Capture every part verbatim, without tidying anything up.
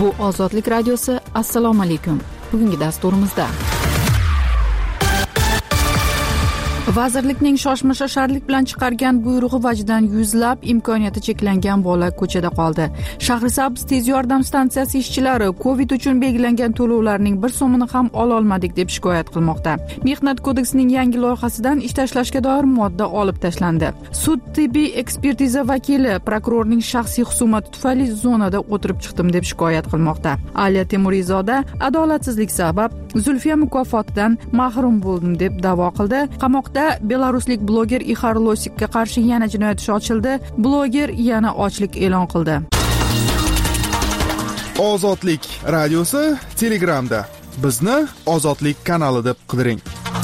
Bu Ozodlik radiosi. Assalomu alaykum. Bugungi dasturimizda vazirlikning shoshma-shosharlik bilan chiqargan buyrug'i vajidan yuzlab imkoniyati cheklangan bola ko'chada qoldi. Shahrisabz tez yordam stansiyasi ishchilari Covid uchun belgilangan to'lovlarning bir so'mini ham ola olmadik deb shikoyat qilmoqda. Mehnat kodeksining yangi loyihasidan ish tashlashga doir modda olib tashlandi. Sud tibbiy ekspertiza vakili prokurorning shaxsiy xusumati tufayli zonada o'tirib chiqdim deb shikoyat qilmoqda. Aliya Temurizoda adolatsizlik sabab Zulfiya mukofotidan mahrum bo'ldim deb da'vo qildi. Qamoqda belaruslik bloger Ixar Losikka qarshi yana jinoyat ishi ochildi. Bloger yana ochlik e'lon qildi. Ozodlik radiosi Telegramda. Bizni Ozodlik kanali deb qidiring.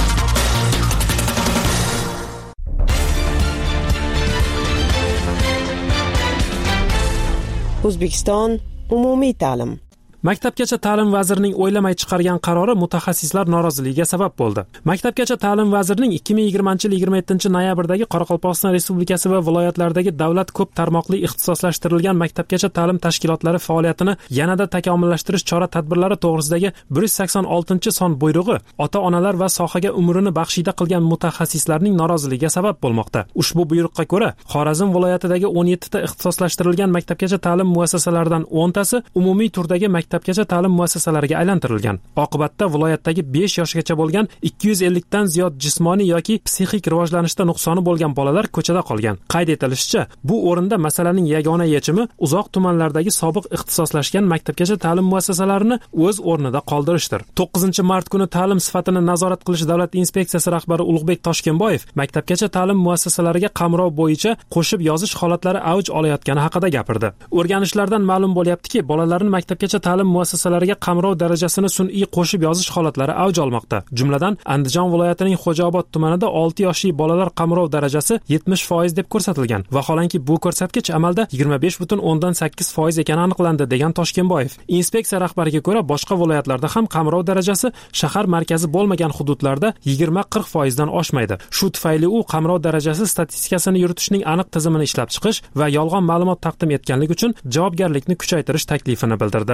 O'zbekiston umumiy ta'lim. Maktabgacha ta'lim vazirining o'ylamay chiqargan qarori mutaxassislar noroziligiga sabab bo'ldi. Maktabgacha ta'lim vazirining ikki ming yigirmanchi yil yigirma yettinchi noyabrdagi Qoraqalpog'iston Respublikasi va viloyatlardagi davlat ko'p tarmoqli ixtisoslashtirilgan maktabgacha ta'lim tashkilotlari faoliyatini yanada takomillashtirish chora-tadbirlari to'g'risidagi bir yuz sakson oltinchi son buyrug'i ota-onalar va sohaga umrini baxshida qilgan mutaxassislarning noroziligiga sabab bo'lmoqda. Ushbu buyruqqa ko'ra, Xorazm viloyatidagi o'n yetti ta ixtisoslashtirilgan maktabgacha ta'lim muassasalaridan o'n tasi umumiy turdagi maktabgacha ta'lim muassasalariga aylantirilgan. Oqibatda viloyatdagi besh yoshgacha bo'lgan ikki yuz ellik dan ziyod jismoniy yoki psixik rivojlanishda nuqsoni bo'lgan bolalar ko'chada qolgan. Qayd etilishicha, bu o'rinda masalaning yagona yechimi uzoq tumanlardagi sobiq ixtisoslashgan maktabgacha ta'lim muassasalarini o'z o'rnida qoldirishdir. to'qqizinchi mart kuni ta'lim sifatini nazorat qilish davlat inspeksiyasi rahbari Ulug'bek Toshkenboyev maktabgacha ta'lim muassasalariga qamrov bo'yicha qo'shib yozish holatlari avj olayotgani haqida gapirdi. O'rganishlardan ma'lum bo'lyaptiki, bolalarning maktabgacha ta'lim muassasalariga qamrov darajasini sun'iy qo'shib yozish holatlari avj olmoqda. Jumladan, Andijon viloyatining Xo'jaobod tumanida olti yoshli bolalar qamrov darajasi yetmish foiz deb ko'rsatilgan. Vaholanki bu ko'rsatkich amalda yigirma besh butun o'ndan sakkiz foiz ekani aniqlandi, degan Toshkenboyev. Inspeksiya rahbariga ko'ra, boshqa viloyatlarda ham qamrov darajasi shahar markazi bo'lmagan hududlarda yigirma qirq foiz dan oshmaydi. Shu tufayli u qamrov darajasi statistikasini yuritishning aniq tizimini ishlab chiqish va yolg'on ma'lumot taqdim etganlik uchun javobgarlikni kuchaytirish taklifini bildirdi.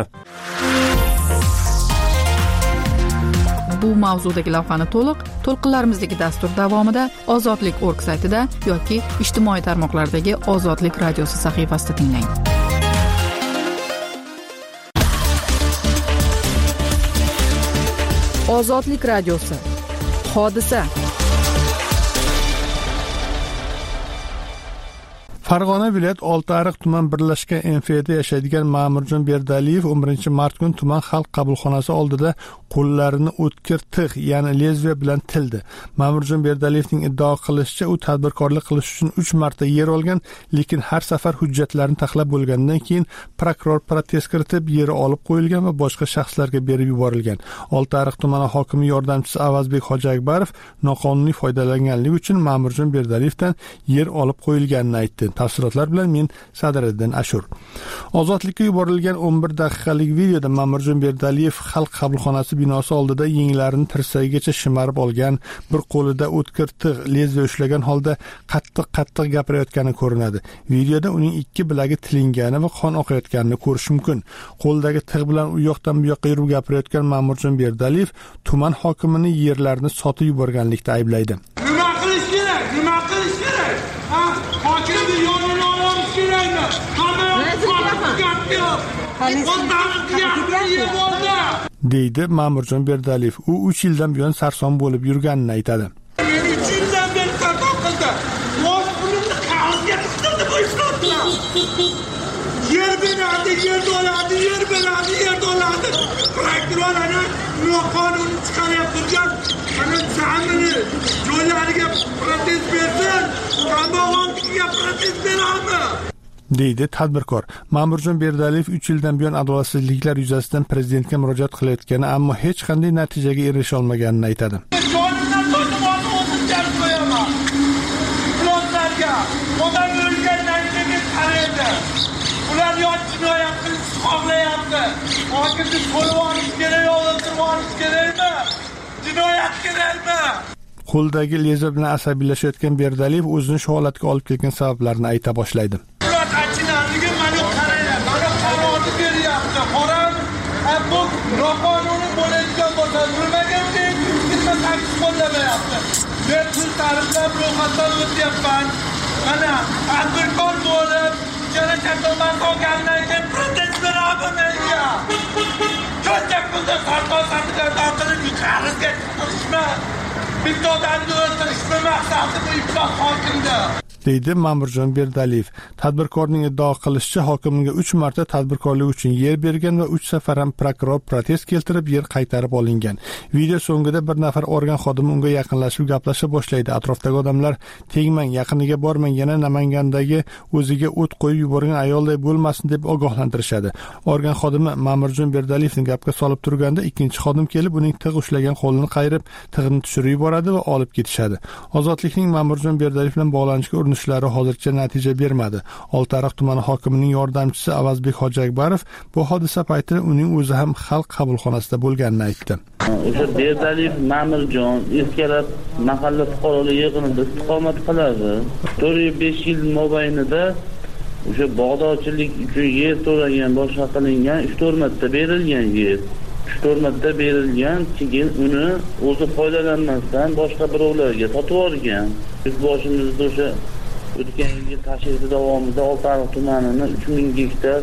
Bu mavzudagi lavhani to'liq to'lqinlarimizdagi dastur davomida ozodlik nokta org saytida yoki ijtimoiy tarmoqlardagi Ozodlik radiosi sahifasida tinglang. Ozodlik radiosi. Hodisa. Farg'ona viloyat Oltiariq tuman birlashgan M F da yashaydigan Ma'murjon Berdaliyev o'n birinchi mart kuni tuman xalq qabulxonasi oldida qo'llarini o'tkir tig', ya'ni lezbiya bilan tildi. Ma'murjon Berdaliyevning iddao qilishicha, u tadbirkorlik qilish uchun uch marta yer olgan, lekin har safar hujjatlarini taxlab bo'lgandan keyin prokuror protest kiritib, yeri olib qo'yilgan va boshqa shaxslarga berib yuborilgan. Oltiariq tumani hokimi yordamchisi Avazbek Hojiakbarov noqonuniy foydalanganligi uchun Ma'murjon Berdaliyevdan yer olib qo'yilganini aytdi. Tafsilotlar bilan men Sadiriddin Ashur. Ozodlikka yuborilgan o'n bir daqiqalik videoda Ma'murjon Berdaliyev xalq qabulxonasi binosi oldida yenglarini tirsagigacha shimarib olgan, bir qo'lida o'tkir tig', lezbiya ushlagan holda qattiq-qattiq gapirayotgani ko'rinadi. Videoda uning ikki bilagi tilingani va qon oqayotganini ko'rish mumkin. Qo'ldagi tig' bilan u yoqdan bu yoqqa yurib gapirayotgan Ma'murjon Berdaliyev tuman hokimini yerlarini sotib yuborganlikda ayblaydi. Nima qilish kerak? Nima qilish kerak? Ha, hokimni yonini olish kerakmi? deydi Ma'murjon Berdaliyev. U uch yildan buyon sarson bo'lib yurganini aytadi. uch yildan beri sarson qildi. O'z pulimni qog'ozga tiqtirdi bu ishlotlar. Yer beradi, yer oladi, yer beradi, yer oladi. Prokurorlarni noqonuniy chiqarib turgan ana zamini joylariga protest bersin, qamoqxonaga protest beradi, deydi tadbirkor. Ma'murjon Berdaliyev uch yildan buyon adolatsizliklar yuzasidan prezidentga murojaat qilayotgani, ammo hech qanday natijaga erisha olmaganini aytadi. Jonimdan to'ydim, o'zim jarib qo'yaman. Ularga odam o'lgandan keyin qaraydi. Ular yo'q jinoyat qilish xohlayapti. Hokimni qo'lga olish kerak, o'ldirib olish kerakmi? Jinoyat kerakmi? Qo'ldagi lezbiya bilan asabiylashayotgan Berdaliyev o'zini shu holatga olib kelgan sabablarini ayta boshlaydi. Ular achinarligi mana qaraylar, mana qarorni beryapti. Xorazm ro'yxatdan o'tyapman. Mana tadbirkor bo'lib, yana kattaman qolgandan keyin protest beraman menga. Ko'cha pulda sarkor sarkor tortilib qarzga chiqishma. Bitta odamni o'ldirishni maqsadi bu iflos hokimda. deydi Ma'murjon Berdaliyev. Tadbirkorning iddao qilishicha, hokimga uch marta tadbirkorlik uchun yer bergan va uch safar ham prokuror protest keltirib yer qaytarib olingan. Video so'ngida bir nafar organ xodimi unga yaqinlashib gaplasha boshlaydi. Atrofdagi odamlar tegmang, yaqiniga bormang, yana Namangandagi o'ziga o't qo'yib yuborgan ayolday bo'lmasin deb ogohlantirishadi. Organ xodimi Ma'murjon Berdaliyevni gapga solib turganda ikkinchi xodim kelib uning tig' ushlagan qo'lini qayirib, tig'ini tushirib yuboradi va olib ketishadi. Ozodlikning Ma'murjon Berdaliyev bilan bog'lanishga urinishlari hozircha natija bermadi. Oltiariq tumani hokimining yordamchisi Avazbek Hojiakbarov bu hodisa paytida uning o'zi ham xalq qabulxonasida bo'lganini aytdi. O'sha Berdaliyev Ma'murjon erkalab mahalla fuqarolar yig'inida istiqomat qiladi. to'rt yuz besh yil mobaynida o'sha bog'dorchilik uchun yer to'lagan, boshqa qilingan uch to'rt marta berilgan yer. uch to'rt marta berilgan, keyin uni o'zi foydalanmasdan boshqa birovlarga sotib olgan. Biz boshimizda o'sha o'tgan yilgi tashrifi davomida Oltiariq tumanini uch ming gektar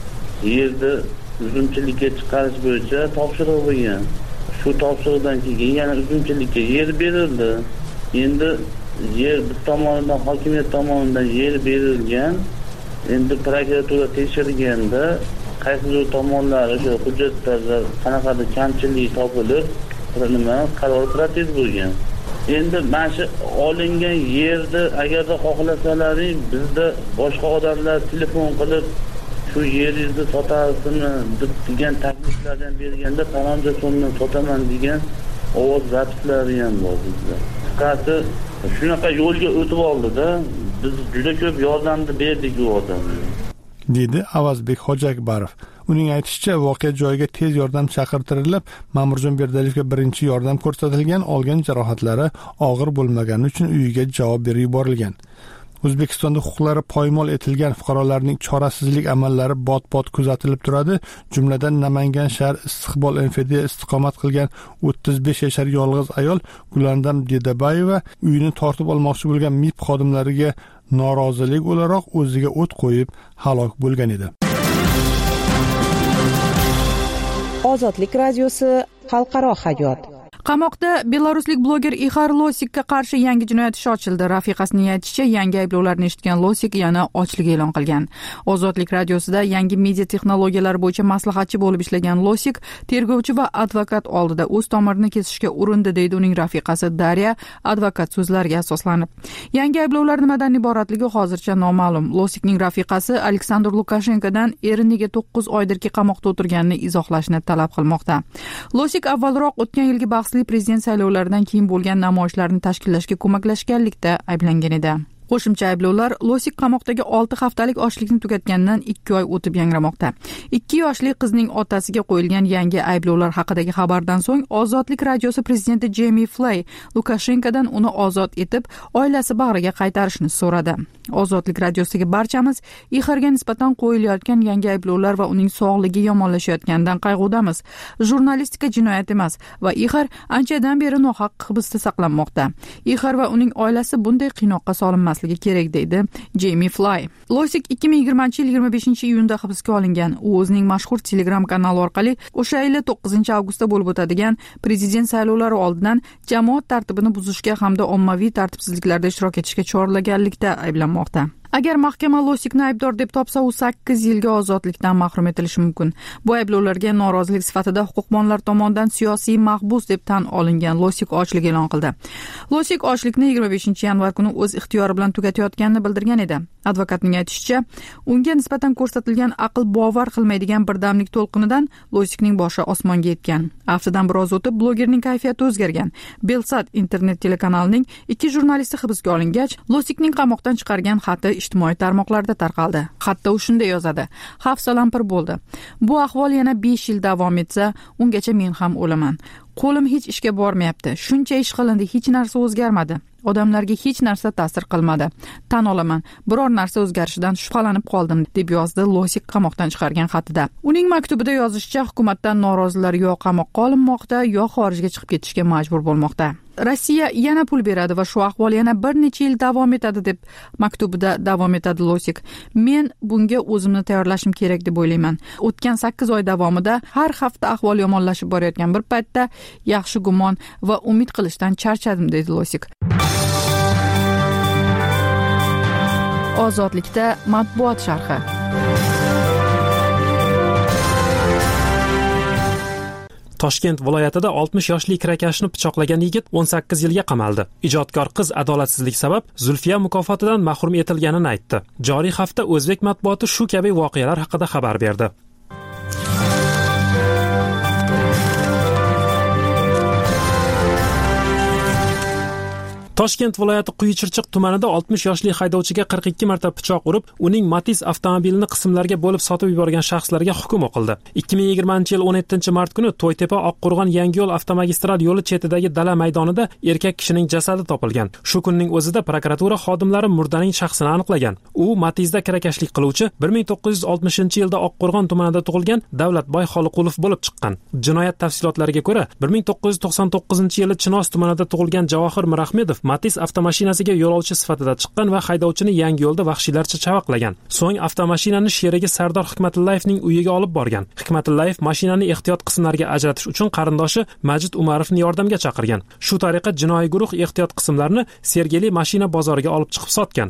yerda uzumchilikka chiqarish bo'yicha topshiriq bo'lgan. Shu topshiriqdan keyin yana uzumchilikka yer berildi. Endi yer biz tomonidan, hokimiyat tomonidan yer berilgan. Endi prokuratura tekshirganda qaysidir tomonlari o'sha hujjatlarda qanaqadir kamchilik topilib, nima qaror protest bo'lgan. Endi mana shu olingan yerni agarda xohlasalaring, bizda boshqa odamlar telefon qilib shu yeringizni sotasizmi degan takliflardan berganda faloncha so'mdan sotaman degan ovoz zapislari ham bor bizda. Qisqasi shunaqa yo'lga o'tib oldi-da, biz juda ko'p yordamni berdik u odamga, dedi Avazbek Hojiakbarov. Uning aytishicha, voqea joyiga tez yordam chaqirtirilib, Ma'murjon Berdaliyevga birinchi yordam ko'rsatilgan, olgan jarohatlari og'ir bo'lmagani uchun uyiga javob berib yuborilgan. O'zbekistonda huquqlari poymol etilgan fuqarolarning chorasizlik amallari bot-bot kuzatilib turadi. Jumladan Namangan shahar Istiqbol N F da istiqomat qilgan o'ttiz besh yashar yolg'iz ayol Gulandam Dedabayeva uyini tortib olmoqchi bo'lgan M I B xodimlariga norozilik o'laroq o'ziga o't qo'yib halok bo'lgan edi. Ozodlik radiosi xalqaro hayot. Qamoqda belaruslik bloger Ixar Losikka qarshi yangi jinoyat ishi ochildi. Rafiqasining aytishicha, yangi ayblovlarni eshitgan Losik yana ochlik e'lon qilgan. Ozodlik radiosida yangi media texnologiyalari bo'yicha maslahatchi bo'lib ishlagan Losik tergovchi va advokat oldida o'z tomirini kesishga urindi, deydi uning rafiqasi Darya advokat so'zlariga asoslanib. Yangi ayblovlar nimadan iboratligi hozircha noma'lum. Losikning rafiqasi Aleksandr Lukashenkodan eriniga to'qqiz oydirki qamoqda o'tirganini izohlashni talab qilmoqda. Losik avvalroq o'tgan yilgi bahs prezident saylovlaridan keyin bo'lgan namoyishlarni tashkillashga ko'maklashganlikda ayblangan edi. Qo'shimcha ayblovlar Losik qamoqdagi olti haftalik ochlikni tugatgandan ikki oy o'tib yangramoqda. ikki yoshli qizning otasiga qo'yilgan yangi ayblovlar haqidagi xabardan so'ng Ozodlik radiosi prezidenti Jemi Flay Lukashenkodan uni ozod etib, oilasi bag'riga qaytarishni so'radi. Ozodlik radiosidagi barchamiz Ixarga nisbatan qo'yilayotgan yangi ayblovlar va uning sog'ligi yomonlashayotganidan qayg'udamiz. Jurnalistika jinoyat emas va Ixar anchadan beri nohaq hibsda saqlanmoqda. Ixar va uning oilasi bunday qiynoqqa solinmasligi kerak, deydi Jemi Flay. Losik ikki ming yigirmanchi yil yigirma beshinchi iyunda hibsga olingan. U o'zining mashhur Telegram kanali orqali o'sha yil to'qqizinchi avgustda bo'lib o'tadigan prezident saylovlari oldidan jamoat tartibini buzishga hamda ommaviy tartibsizliklarda ishtirok etishga chorlaganlikda ayblanmoqda. Agar mahkama Losikni aybdor deb topsa, u sakkiz yilga ozodlikdan mahrum etilishi mumkin. Bu ayblovlarga norozilik sifatida huquqbonlar tomonidan siyosiy mahbus deb tan olingan Losik ochlik e'lon qildi. Losik ochlikni yigirma beshinchi yanvar kuni o'z ixtiyori bilan tugatayotganini bildirgan edi. Advokatning aytishicha, unga nisbatan ko'rsatilgan aql bovar qilmaydigan birdamlik to'lqinidan Losikning boshi osmonga yetgan. Haftadan biroz o'tib blogerning kayfiyati o'zgargan. Belsat internet telekanalining ikki jurnalisti hibsga olingach, Losikning qamoqdan chiqargan xati ijtimoiy tarmoqlarda tarqaldi. Xatda u shunday yozadi: "Xavf salampir bo'ldi. Bu ahvol yana besh yil davom etsa, ungacha men ham o'laman. qo'lim hech ishga bormayapti. Shuncha ish qilindi, hech narsa o'zgarmadi. Odamlarga hech narsa ta'sir qilmadi. Tan olaman, biror narsa o'zgarishidan shubhalanib qoldim, deb yozdi Losik qamoqdan chiqargan xatida. Uning maktubida yozishicha, hukumatdan norozilar yo qamoqqa olinmoqda, yo xorijga chiqib ketishga majbur bo'lmoqda. Rossiya yana pul beradi va shu ahvol yana bir necha yil davom etadi, deb maktubida davom etadi Losik. Men bunga o'zimni tayyorlashim kerak deb o'ylayman. O'tgan sakkiz oy davomida har hafta ahvol yomonlashib borayotgan bir paytda yaxshi gumon va umid qilishdan charchadim, dedi Losik. Ozodlikda matbuot sharhi. Toshkent viloyatida oltmish yoshli kirakashni pichoqlagan yigit o'n sakkiz yilga qamaldi. Ijodkor qiz adolatsizlik sabab Zulfiya mukofotidan mahrum etilganini aytdi. Joriy hafta o'zbek matbuoti shu kabi voqealar haqida xabar berdi. Toshkent viloyati Quyichirchiq tumanida oltmish yoshli haydovchiga qirq ikki marta pichoq urib, uning Matiz avtomobilini qismlarga bo'lib sotib yuborgan shaxslarga hukm o'qildi. ikki ming yigirmanchi yil o'n yettinchi mart kuni To'ytepa Oqqo'rg'on Yangiyo'l avtomagistral yo'li chetidagi dala maydonida erkak kishining jasadi topilgan. Shu kunning o'zida prokuratura xodimlari murdaning shaxsini aniqlagan. U Matizda kirakashlik qiluvchi bir ming to'qqiz yuz oltmishinchi yilda Oqqo'rg'on tumanida tug'ilgan Davlatboy Xoliqulov bo'lib chiqqan. Jinoyat tafsilotlariga ko'ra, bir ming to'qqiz yuz to'qson to'qqizinchi yili Chinoz tumanida tug'ilgan Javohir Mirahmedov Matiz avtomashinasiga yo'lovchi sifatida chiqqan va haydovchini Yangiyo'lda vahshiylarcha chavaqlagan. So'ng avtomashinani sherigi Sardor Hikmatullayevning uyiga olib borgan. Hikmatullayev mashinani ehtiyot qismlarga ajratish uchun qarindoshi Majid Umarovni yordamga chaqirgan. Shu tariqa jinoiy guruh ehtiyot qismlarini Sergeli mashina bozoriga olib chiqib sotgan.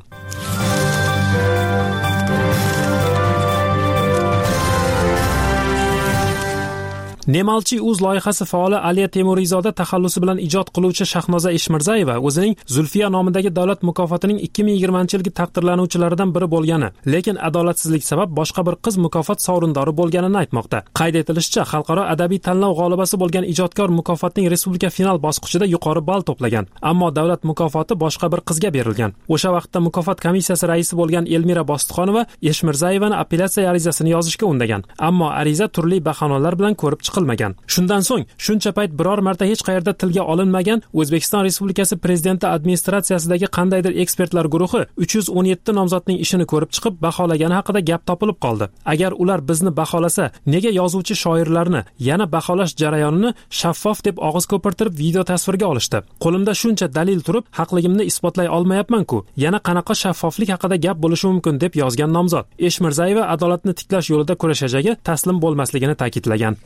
Nemalchi uz loyihasi faoli Aliya Temurizoda taxallusi bilan ijod qiluvchi Shahnoza Eshmirzayeva o'zining Zulfiya nomidagi davlat mukofotining ikki ming yigirmanchi yilgi taqdirlanuvchilaridan biri bo'lgani, lekin adolatsizlik sabab boshqa bir qiz mukofot sovrindori bo'lganini aytmoqda. Qayd etilishicha, xalqaro adabiy tanlov g'olibasi bo'lgan ijodkor mukofotning respublika final bosqichida yuqori ball to'plagan, ammo davlat mukofoti boshqa bir qizga berilgan. O'sha vaqtda mukofot komissiyasi raisi bo'lgan Elmira Bostixonova Eshmirzayevani apellyatsiya arizasini yozishga undagan, ammo ariza turli bahonalar bilan ko'rib qilmagan. Shundan so'ng shuncha payt biror marta hech qayerda tilga olinmagan O'zbekiston Respublikasi Prezidenti administratsiyasidagi qandaydir ekspertlar guruhi uch yuz o'n yetti nomzodning ishini ko'rib chiqib baholagani haqida gap topilib qoldi. Agar ular bizni baholasa, nega yozuvchi shoirlarni yana baholash jarayonini shaffof deb og'iz ko'pirtirib video tasvirga olishdi? Qo'limda shuncha dalil turib, haqligimni isbotlay olmayapman-ku. Yana qanaqa shaffoflik haqida gap bo'lishi mumkin, deb yozgan nomzod. Eshmirzayeva adolatni tiklash yo'lida kurashajagi, taslim bo'lmasligini ta'kidlagan.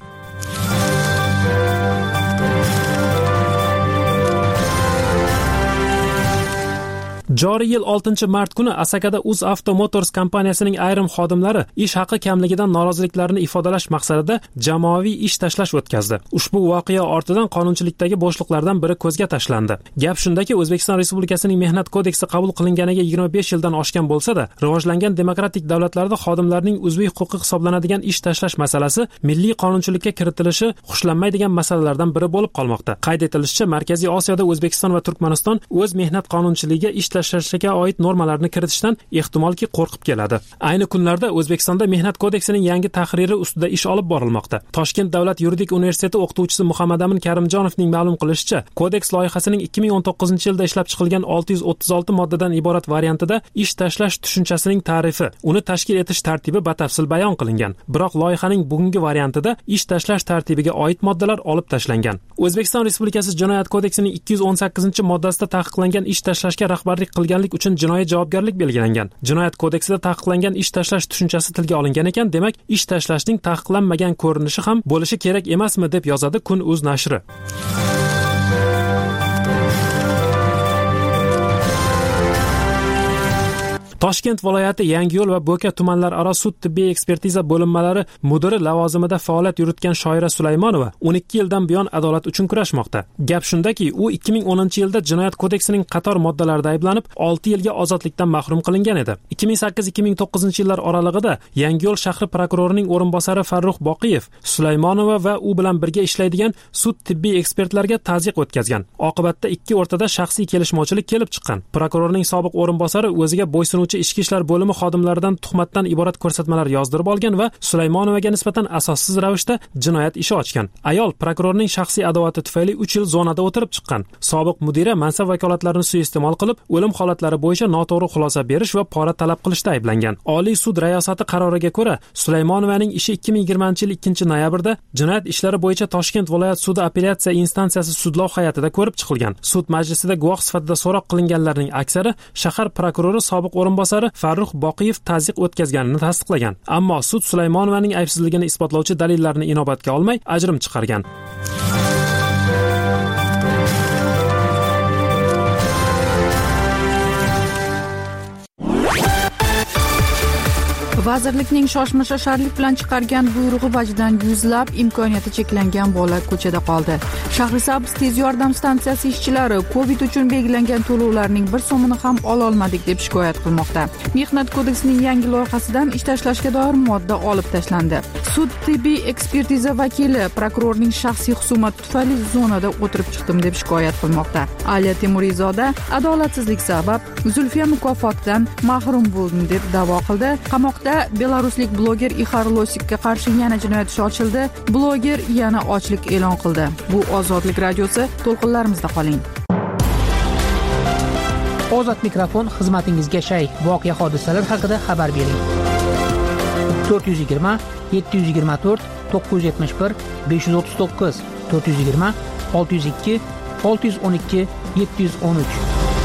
Joriy yil oltinchi mart kuni Asakada UzAuto Motors kompaniyasining ayrim xodimlari ish haqi kamligidan noroziliklarini ifodalash maqsadida jamoaviy ish tashlash o'tkazdi. Ushbu voqea ortidan qonunchilikdagi bo'shliqlardan biri ko'zga tashlandi. Gap shundaki, O'zbekiston Respublikasining Mehnat kodeksi qabul qilinganiga yigirma besh yildan oshgan bo'lsa-da, rivojlangan demokratik davlatlarda xodimlarning uzviy huquqi hisoblanadigan ish tashlash masalasi milliy qonunchilikka kiritilishi xushlanmaydigan masalalardan biri bo'lib qolmoqda. Qayd etilishicha, Markaziy Osiyoda O'zbekiston va Turkmaniston o'z mehnat qonunchiligiga ish tashlashga oid normalarni kiritishdan ehtimolki qo'rqib keladi. Ayni kunlarda O'zbekistonda Mehnat kodeksining yangi tahriri ustida ish olib borilmoqda. Toshkent davlat yuridik universiteti o'qituvchisi Muhammadamin Karimjonovning ma'lum qilishicha, kodeks loyihasining ikki ming o'n to'qqizinchi yilda ishlab chiqilgan olti yuz o'ttiz olti moddadan iborat variantida ish tashlash tushunchasining ta'rifi, uni tashkil etish tartibi batafsil bayon qilingan. Biroq loyihaning bugungi variantida ish tashlash tartibiga oid moddalar olib tashlangan. O'zbekiston Respublikasi Jinoyat kodeksining ikki yuz o'n sakkizinchi moddasida taqiqlangan ish tashlashga rahbarlik qilganlik uchun jinoiy javobgarlik belgilangan. Jinoyat kodeksida taqiqlangan ish tashlash tushunchasi tilga olingan ekan, demak, ish tashlashning taqiqlanmagan ko'rinishi ham bo'lishi kerak emasmi, deb yozadi Kun.uz nashri. Toshkent viloyati Yangiyo'l va Bo'ka tumanlararo sud tibbiy ekspertiza bo'linmalari mudiri lavozimida faoliyat yuritgan Shoira Sulaymonova o'n ikki yildan buyon adolat uchun kurashmoqda. Gap shundaki, u ikki ming o'ninchi yilda Jinoyat kodeksining qator moddalarida ayblanib, olti yilga ozodlikdan mahrum qilingan edi. ikki ming sakkiz ikki ming to'qqizinchi yillar oralig'ida Yangiyo'l shahri prokurorining o'rinbosari Farruh Boqiyev Sulaymonova va u bilan birga ishlaydigan sud tibbiy ekspertlarga tazyiq o'tkazgan. Oqibatda ikki o'rtada shaxsiy kelishmovchilik kelib chiqqan. Prokurorning sobiq o'rinbosari o'ziga bo'ysunuvchi haydovchi ichki ishlar bo'limi xodimlaridan tuhmatdan iborat ko'rsatmalar yozdirib olgan va Sulaymonovaga nisbatan asossiz ravishda jinoyat ishi ochgan. Ayol prokurorning shaxsiy adovati tufayli uch yil zonada o'tirib chiqqan. Sobiq mudira mansab vakolatlarini suiiste'mol qilib, o'lim holatlari bo'yicha noto'g'ri xulosa berish va pora talab qilishda ayblangan. Oliy sud rayosati qaroriga ko'ra, Sulaymonovaning ishi ikki ming yigirmanchi yil ikkinchi noyabrda jinoyat ishlari bo'yicha Toshkent viloyat sudi apellyatsiya instansiyasi sudlov hay'atida ko'rib chiqilgan. Sud majlisida guvoh sifatida so'roq qilinganlarning aksari shahar prokurori sobiq o'rinbosari Farruh Boqiyev tazyiq o'tkazganini tasdiqlagan. Ammo sud Sulaymonovaning aybsizligini isbotlovchi dalillarni inobatga olmay ajrim chiqargan. Vazirlikning shoshma-shosharlik bilan chiqargan buyrug'i vajidan yuzlab imkoniyati cheklangan bola ko'chada qoldi. Shahrisabz tez yordam stansiyasi ishchilari Covid uchun belgilangan to'lovlarning bir so'mini ham ola olmadik deb shikoyat qilmoqda. Mehnat kodeksining yangi loyihasidan ish tashlashga doir modda olib tashlandi. Sud tibbiy ekspertiza vakili prokurorning shaxsiy xusumati tufayli zonada o'tirib chiqdim deb shikoyat qilmoqda. Aliya Temurizoda adolatsizlik sabab Zulfiya mukofotidan mahrum bo'ldim deb da'vo qildi. Qamoqda belaruslik bloger Ixar Losikka qarshi yana jinoyat ishi ochildi. Bloger yana ochlik e'lon qildi. Bu Ozodlik radiosi, to'lqinlarimizda qoling. Ozod mikrofon xizmatingizga shay. Voqea hodisalar haqida xabar bering. to'rt yuz yigirma yetti yuz yigirma to'rt to'qqiz yuz yetmish bir besh yuz o'ttiz to'qqiz to'rt yuz yigirma olti yuz ikki olti yuz o'n ikki yetti yuz o'n uch.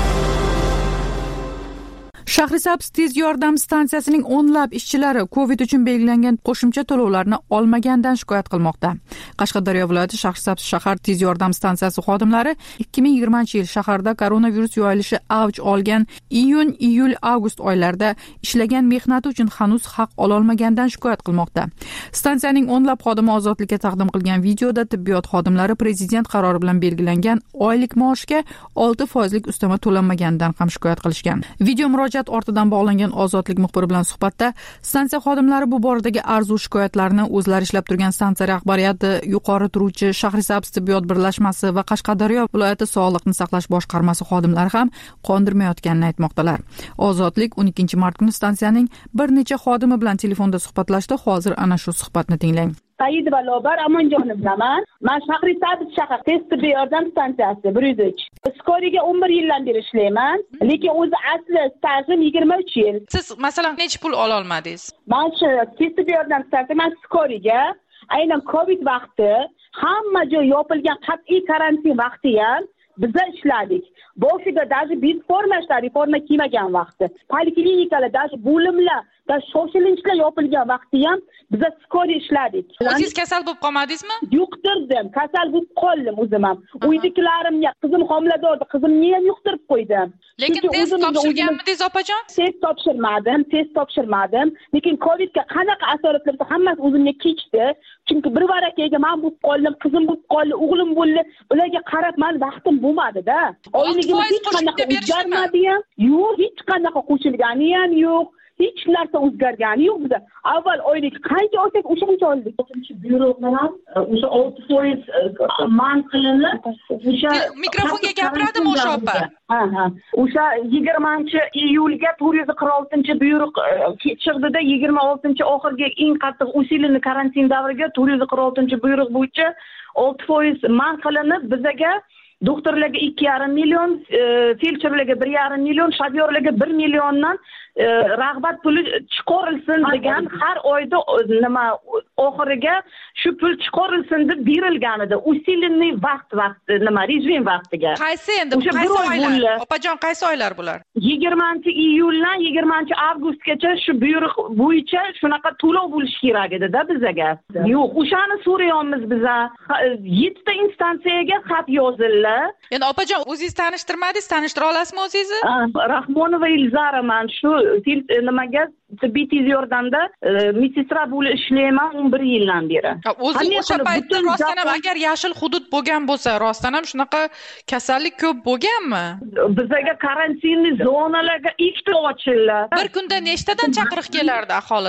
Shahrisabz tez yordam stansiyasining o'nlab ishchilari Covid uchun belgilangan qo'shimcha to'lovlarni olmagandan shikoyat qilmoqda. Qashqadaryo viloyati Shahrisabz shahar tez yordam stansiyasi xodimlari ikki ming yigirmanchi yil shaharda koronavirus yoyilishi avj olgan iyun, iyul, avgust oylarida ishlagan mehnati uchun hanuz haq ololmagandan shikoyat qilmoqda. Stansiyaning o'nlab xodimi Ozodlikka taqdim qilgan videoda tibbiyot xodimlari prezident qarori bilan belgilangan oylik maoshga olti foizlik ustama to'lanmaganidan ham shikoyat qilishgan. Video murojaat ortidan bog'langan Ozodlik muxbiri bilan suhbatda stansiya xodimlari bu boradagi arzu shikoyatlarni o'zlari ishlab turgan stansiya rahbariyati, yuqori turuvchi Shahrisabz tibbiyot birlashmasi va Qashqadaryo viloyati sog'liqni saqlash boshqarmasi xodimlari ham qondirmayotganini aytmoqdalar. Ozodlik o'n ikkinchi mart kuni stansiyaning bir necha xodimi bilan telefonda suhbatlashdi. Hozir ana shu suhbatni tinglang. Saidova Lobar Amonjonni bilaman. Men Shahrisabz shahar tez tibbiy yordam stansiyasi bir yuz uch. Skoriga o'n bir yildan beri ishlayman, lekin o'zi asli stajim yigirma uch yil. Siz masalan necha pul ola olmadingiz? Men shu tez tibbiy yordam stansiyasi skoriga aynan Covid vaqti hamma joy yopilgan qat'iy karantin vaqti ham biza ishladik. Boshida даже biz forma ishladik, forma kiymagan vaqti. Poliklinikalar, даже bo'limlar, даже shoshilinchlar yopilgan vaqti ham biza skori ishladik. O'zingiz kasal bo'lib qolmadingizmi? Yuqtirdim, kasal bo'lib qoldim o'zim ham. Uydagilarimga, qizim homilador, qizimni ham yuqtirib qo'ydim. Lekin test topshirganmidingiz opajon? Test topshirmadim, test topshirmadim. Lekin Covidga qanaqa asoratlar hammasi o'zimga kechdi. Chunki bir varakaga men bo'lib qoldim, qizim bo'lib qoldi, o'g'lim bo'ldi. Ularga qarab men vaqtim bo'lmadi-da. Oyligim hech qanaqa o'zgarmadi ham. Yo'q, hech qanaqa qo'shilgani ham yo'q. Hech narsa o'zgargani yo'q bizda. Avval oylik qancha olsak o'shancha oldik. Uchinchi byurodan ham o'sha olti foiz man qilinib, o'sha mikrofonga gapiradimi o'sha opa? Ha, ha. O'sha yigirmanchi iyulga to'rt yuz qirq oltinchi buyruq chiqdi-da, yigirma oltinchi oxirgi eng qattiq usilni karantin davriga to'rt yuz qirq oltinchi buyruq bo'yicha olti foiz man qilinib, bizaga doktorlarga ikki yarim million, feldsherlarga bir yarim million, shofyorlarga bir milliondan rag'bat puli chiqarilsin degan, har oyda nima oxiriga shu pul chiqarilsin deb berilgan edi. Usilni vaqt vaqti nima rejim vaqtiga. Qaysi endi qaysi oylar? Opajon, qaysi oylar bular? yigirmanchi iyuldan yigirmanchi avgustgacha shu buyruq bo'yicha shunaqa to'lov bo'lishi kerak edi-da bizaga. Yo'q, o'shani so'rayapmiz biza. yettita instansiyaga xat yozildi. Endi opajon, o'zingiz tanishtirmadingiz, tanishtira olasizmi o'zingizni? Rahmonova Ilzara, men shu nimaga tibbiy tez yordamda meditsina bo'lib ishlayman o'n bir yildan beri. O'zi o'sha paytda rostdan ham agar yashil hudud bo'lgan bo'lsa, rostdan ham shunaqa kasallik ko'p bo'lganmi? Bizaga karantinli zonalarga ikkita ochildi. Bir kunda nechtadan chaqiriq kelardi aholidan?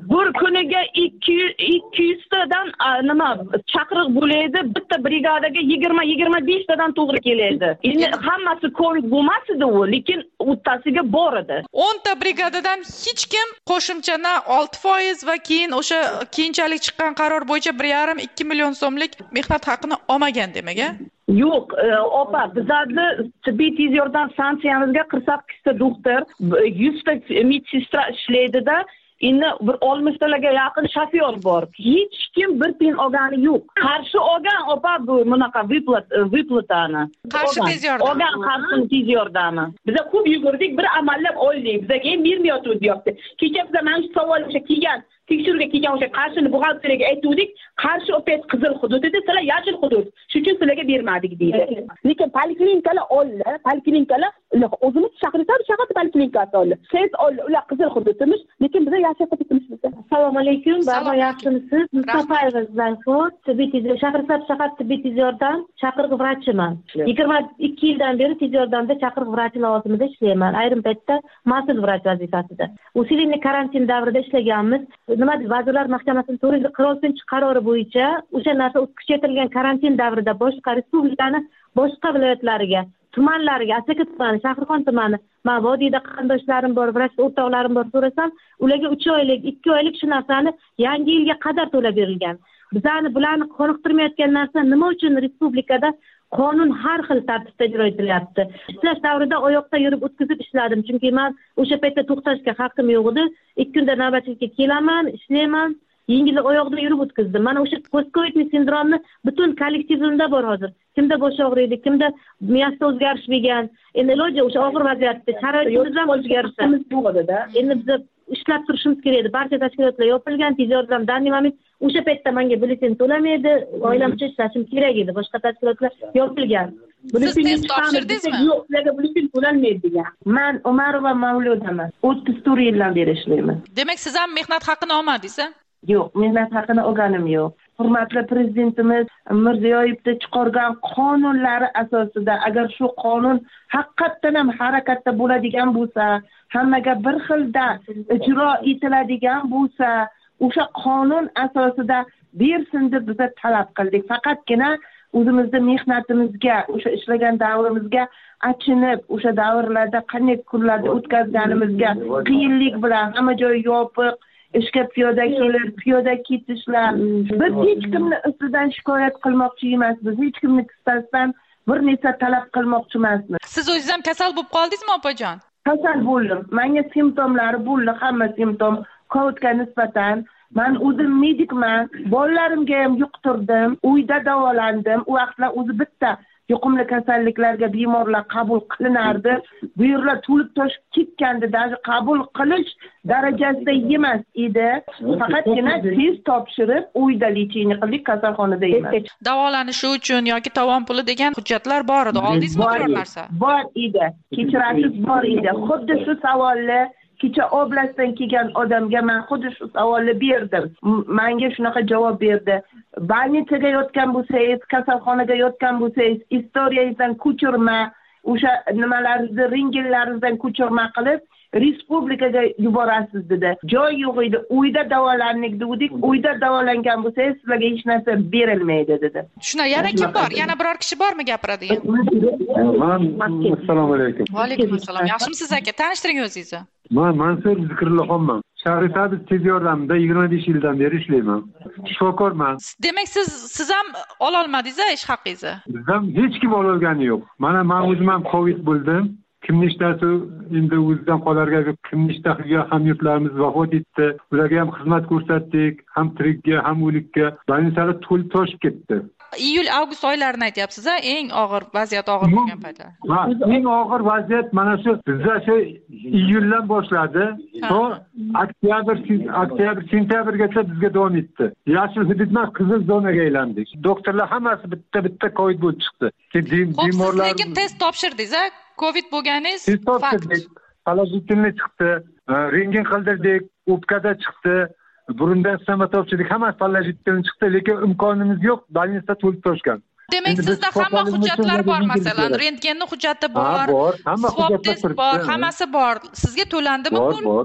bir kuniga ikki yuztadan nima chaqiriq bo'ladi, bitta brigadaga yigirma yigirma beshtadan to'g'ri keladi. Endi hammasi covid bo'lmasdi u, lekin o'ttasiga bor edi. o'nta brigadadan hech kim qo'shimchani olti foiz va keyin o'sha keyinchalik chiqqan qaror bo'yicha bir yarim ikki million so'mlik mehnat haqini olmagan demak, a? Yo'q, opa, bizlarni tibbiy tez yordam stansiyamizga qirq sakkizta doktor, yuzta medsestra ishlaydi-da, endi bir oltmishtalarga yaqin shofyor bor. Hech kim bir tiyin olgani yo'q. Qarshi olgan opa bu bunaqa vyplat vyplatani. Qarshi tez yordam. Olgan qarshi tez yordami. Biz ko'p yugurdik, bir amallab oldik. Bizga ham bermayotdi deyapti. Kecha biz mana shu savol o'sha kelgan, tekshiruvga kelgan o'sha qarshini buxgalteriyaga aytdik, qarshi opet qizil hudud edi, sizlar yashil hudud. Shuning uchun sizlarga bermadik deydi. Lekin poliklinikalar oldi, poliklinikalar o'zimiz shahrisab shahar poliklinikasi oldi. Siz ular qizil hududimiz, lekin biz yashil hududimiz. Assalomu alaykum, barcha yaxshimisiz? Mustafayeva Zanfot, tibbiy tez shahrisab shahar tibbiy tez yordam chaqiriq vrachiman. yigirma ikki yildan beri tez yordamda chaqiriq vrachi lavozimida ishlayman. Ayrim paytda mas'ul vrach vazifasida. Usilinli karantin davrida ishlaganmiz. Nima deydi, Vazirlar Mahkamasining to'rt yuz qirq oltinchi qarori bo'yicha o'sha narsa kuchaytirilgan karantin davrida boshqa respublikani boshqa viloyatlariga, tumanlariga, Asaka tumani, Shahrixon tumani, men vodiyda qarindoshlarim bor, vrach o'rtoqlarim bor so'rasam, ularga uch oylik, ikki oylik shu narsani yangi yilga qadar to'lab berilgan. Bizlarni bularni qoniqtirmayotgan narsa nima uchun respublikada qonun har xil tartibda ijro etilyapti. Ishlash davrida oyoqda yurib o'tkazib ishladim, chunki men o'sha paytda to'xtashga haqqim yo'q edi. ikki kunda navbatchilikka kelaman, ishlayman, yengil oyoqda yurib o'tkazdim. Mana o'sha postkovidniy sindromni butun kollektivimda bor hozir. Kimda bosh og'riydi, kimda miyasida o'zgarish bo'lgan. Endi iloji o'sha og'ir vaziyatda sharoitimiz ham o'zgarishimiz bo'ladi-da. Endi biz ishlab turishimiz kerak edi. Barcha tashkilotlar yopilgan, tez yordam danli moment o'sha paytda menga byulleten to'lamaydi, oilam uchun ishlashim kerak edi. Boshqa tashkilotlar yopilgan. Siz test topshirdingizmi? Yo'q, sizlarga byulleten to'lanmaydi degan. Men Umarova Mavludaman. o'ttiz to'rt yildan beri ishlayman. Demak, siz ham mehnat haqini olmadingiz-a? Yo'q, mehnat haqini olganim yo'q. Hurmatli prezidentimiz Mirziyoyevning chiqargan qonunlari asosida agar shu qonun haqiqatan ham harakatda bo'ladigan bo'lsa, hammaga bir xilda ijro etiladigan bo'lsa, o'sha qonun asosida bersin deb biz talab qildik. Faqatgina o'zimizning mehnatimizga, o'sha ishlagan davrimizga achinib, o'sha davrlarda qanday kunlarda o'tkazganimizga qiyinlik bilan hamma joy yopiq, ishga piyoda kelib, piyoda ketishlar. Biz hech kimni ustidan shikoyat qilmoqchi emasmiz. Hech kimni kisasidan bir narsa talab qilmoqchi emasmiz. Siz o'zingiz ham kasal bo'lib qoldingizmi, opajon? Kasal bo'ldim. Menga simptomlari bo'ldi, hamma simptom covidga nisbatan. Men o'zim medikman, bolalarimga ham yuqtirdim, uyda davolandim. U vaqtlar o'zi bitta yuqumli kasalliklarga bemorlar qabul qilinardi. Bu yerlar to'lib toshib ketgandi, даже qabul qilish darajasida emas edi. Faqatgina test topshirib, uyda lecheniya qildik, kasalxonada emas. Davolanishi uchun yoki tovon puli degan hujjatlar bor edi. Oldingizmi biror narsa? Bor edi. Kechirasiz bor edi. Xuddi shu savolni kecha oblastdan kelgan odamga men xuddi shu savolni berdim. Menga shunaqa javob berdi. Больницаga yotgan bo'lsangiz, kasalxonaga yotgan bo'lsangiz, istoriyangizdan ko'chirma, o'sha nimalaringizni, rentgenlaringizdan ko'chirma qilib respublikaga yuborasiz dedi. Joy yo'q edi, uyda davolandik dedik, uyda davolangan bo'lsangiz sizlarga hech narsa berilmaydi dedi. Shuna yana kim bor? Yana biror kishi bormi gapiradigan? Assalomu alaykum. Va alaykum assalom. Yaxshimisiz aka? Tanishtiring o'zingizni. Men Mansur Zikrullohonman. Shahrisabz tez yordamida yigirma besh yildan beri ishlayman. Shifokorman. Demak, siz siz ham ola olmadingiz-a ish haqqingizni? Bizdan hech kim ola olgani yo'q. Mana men o'zim ham Covid bo'ldim. Kimnishtasi endi o'zidan qolarga, kimnishtasiga hamyurtlarimiz vafot etdi. Ularga ham xizmat ko'rsatdik, ham tirikka, ham o'likka. Больницаlar to'lib toshib ketdi. Iyul avgust oylarini aytyapsiz-a, eng og'ir vaziyat og'ir bo'lgan paytlar. Ha, eng og'ir vaziyat mana shu bizda shu iyuldan boshladi. To oktyabr, oktyabr, sentyabrgacha bizga davom etdi. Yashil hududdan qizil zonaga aylandik. Doktorlar hammasi bitta-bitta Covid bo'lib chiqdi. Bemorlar lekin test topshirdingiz-a? Covid bo'lganingiz fakt. Pozitivni chiqdi. Rentgen qildirdik, o'pkada chiqdi. Burunda stomatologik hammasi pollajitivni chiqdi, lekin imkonimiz yo'q, больница to'lib toshgan. Demak, sizda hamma hujjatlar bor, masalan, rentgenning hujjati bor, bor, hamma hujjatlar bor, hammasi bor. Sizga to'landimi pul? Bor, bor.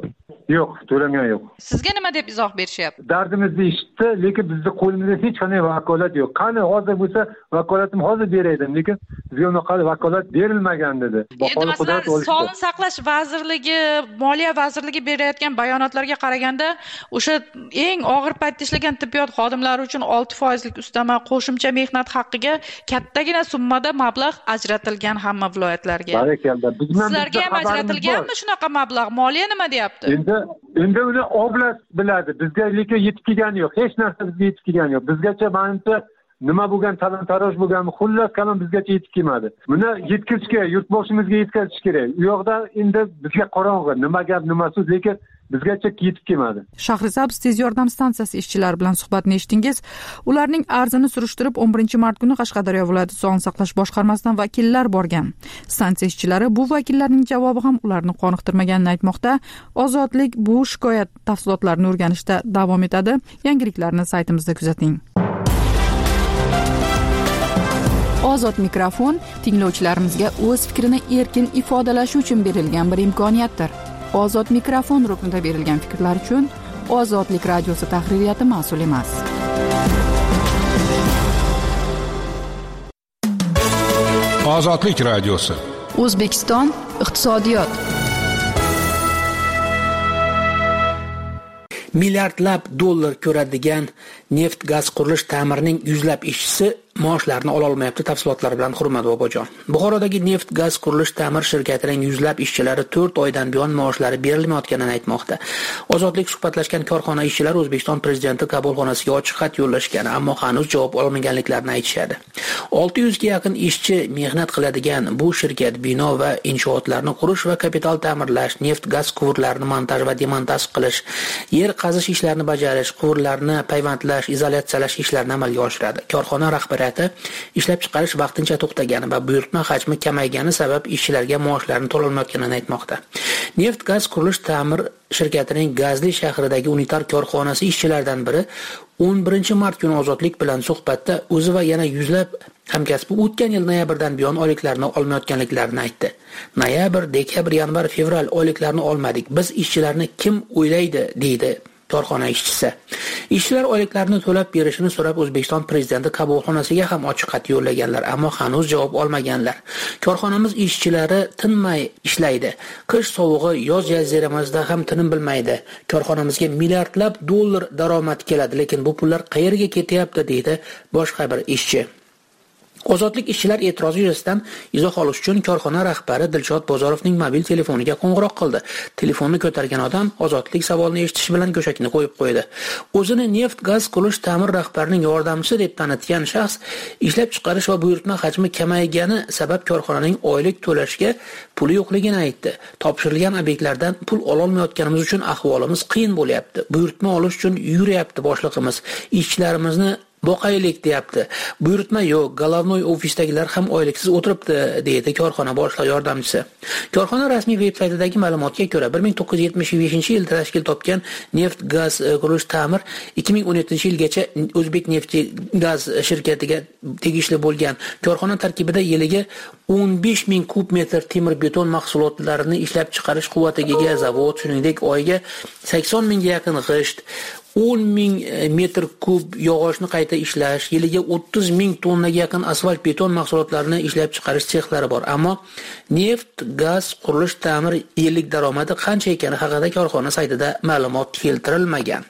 Yo'q, to'langan yo'q. Sizga nima deb izoh berishyapti? Dardimizni eshitdi, lekin bizni qo'limizda hech qanday vakolat yo'q. Qani hozir bo'lsa, vakolatimni hozir beraydim, lekin bizga unaqa vakolat berilmagan dedi. Endi masalan, Sog'liqni saqlash vazirligi, Moliya vazirligi berayotgan bayonotlarga qaraganda, o'sha eng og'ir paytda ishlagan tibbiyot xodimlari uchun olti foizlik ustama qo'shimcha mehnat haqqiga kattagina summada mablag' ajratilgan hamma viloyatlarga. Barakalloh. Sizlarga ham ajratilganmi shunaqa mablag'? Moliya nima deyapti? Endi endi uni oblast biladi. Bizga lekin yetib kelgani yo'q. Hech narsa bizga yetib kelgani yo'q. Bizgacha menimcha nima bo'lgan talon-taroj bo'lganmi, xullas kalom bizgacha yetib kelmadi. Buni yetkazish kerak, yurtboshimizga yetkazish kerak. U yoqda endi bizga qorong'i, nima gap, nima so'z, lekin bizgacha yetib kelmadi. Shahrisabz tez yordam stansiyasi ishchilari bilan suhbatni eshitdingiz. Ularning arzini surishtirib o'n birinchi mart kuni Qashqadaryo viloyati sog'liqni saqlash boshqarmasidan vakillar borgan. Stansiya ishchilari bu vakillarning javobi ham ularni qoniqtirmaganini aytmoqda. Ozodlik bu shikoyat tafsilotlarini o'rganishda davom etadi. Yangiliklarni saytimizda kuzating. Ozod mikrofon tinglovchilarimizga o'z fikrini erkin ifodalashi uchun berilgan bir imkoniyatdir. Ozod mikrofon ruknida berilgan fikrlar uchun Ozodlik radiosi tahririyati mas'ul emas. Ozodlik radiosi. O'zbekiston iqtisodiyot. Milliardlab dollar ko'radigan neft gaz qurilish ta'mirining yuzlab ishchisi maoshlarini ola olmayapti. Tafsilotlar bilan Hurmat Bobojon. Buxorodagi neft gaz qurilish ta'mir shirkatining yuzlab ishchilari to'rt oydan buyon maoshlari berilmayotganini aytmoqda. Ozodlik suhbatlashgan korxona ishchilari O'zbekiston prezidenti qabulxonasiga ochiq xat yo'llashgan, ammo hanuz javob olmaganliklarini aytishadi. olti yuz ga yaqin ishchi mehnat qiladigan bu shirkat bino va inshootlarni qurish va kapital ta'mirlash, neft gaz quvurlarini montaj va demontaj qilish, yer qazish ishlarini bajarish, quvurlarni payvandlash, izolyatsiyalash ishlarini amalga oshiradi. Korxona rahbariyati ishlab chiqarish vaqtincha to'xtagani va buyurtma hajmi kamaygani sabab ishchilarga maoshlarini to'lolmayotganini aytmoqda. Neft gaz qurilish ta'mir shirkatining Gazli shahridagi unitar korxonasi ishchilaridan biri o'n birinchi mart kuni Ozodlik bilan suhbatda o'zi va yana yuzlab hamkasbi o'tgan yil noyabrdan buyon oyliklarini olmayotganliklarini aytdi. Noyabr, dekabr, yanvar, fevral oyliklarini olmadik. Biz ishchilarni kim o'ylaydi, deydi korxona ishchisi. Ishchilar oyliklarini to'lab berishini so'rab O'zbekiston prezidenti qabulxonasiga ham ochiq xat yo'llaganlar, ammo hanuz javob olmaganlar. Korxonamiz ishchilari tinmay ishlaydi. Qish sovug'i, yoz jaziramasida ham tinim bilmaydi. Korxonamizga milliardlab dollar daromad keladi, lekin bu pullar qayerga ketyapti, deydi boshqa bir ishchi. Ozodlik ishchilar e'tirozi yuzasidan izoh olish uchun korxona rahbari Dilshod Bozorovning mobil telefoniga qo'ng'iroq qildi. Telefonni ko'targan odam Ozodlik savolni eshitish bilan go'shakni qo'yib qo'ydi. O'zini neft gaz qurilish ta'mir rahbarining yordamchisi deb tanitgan shaxs ishlab chiqarish va buyurtma hajmi kamaygani sabab korxonaning oylik to'lashga puli yo'qligini aytdi. Topshirilgan obyektlardan pul ola olmayotganimiz uchun ahvolimiz qiyin bo'lyapti. Buyurtma olish uchun yurayapti boshlig'imiz. Ishchilarimizni boqaylik deyapti. Buyurtma yo'q, Golovnoy ofisdagilar ham oyliksiz o'tiribdi, deydi korxona boshliq yordamchisi. Korxona rasmiy veb-saytidagi ma'lumotga ko'ra, bir ming to'qqiz yuz yetmish beshinchi yilda tashkil topgan neft gaz qurilish ta'mir ikki ming o'n yettinchi yilgacha O'zbek nefti gaz shirkatiga tegishli bo'lgan. Korxona tarkibida yiliga o'n besh ming kub metr temir beton mahsulotlarini ishlab chiqarish quvvatiga ega zavod, shuningdek oyiga sakson mingga yaqin g'isht, o'n ming metr kub yog'ochni qayta ishlash, yiliga o'ttiz ming tonnaga yaqin asfalt beton mahsulotlarini ishlab chiqarish sexlari bor. Ammo neft gaz qurilish ta'mir yillik daromadi qancha ekani haqida korxona saytida ma'lumot keltirilmagan.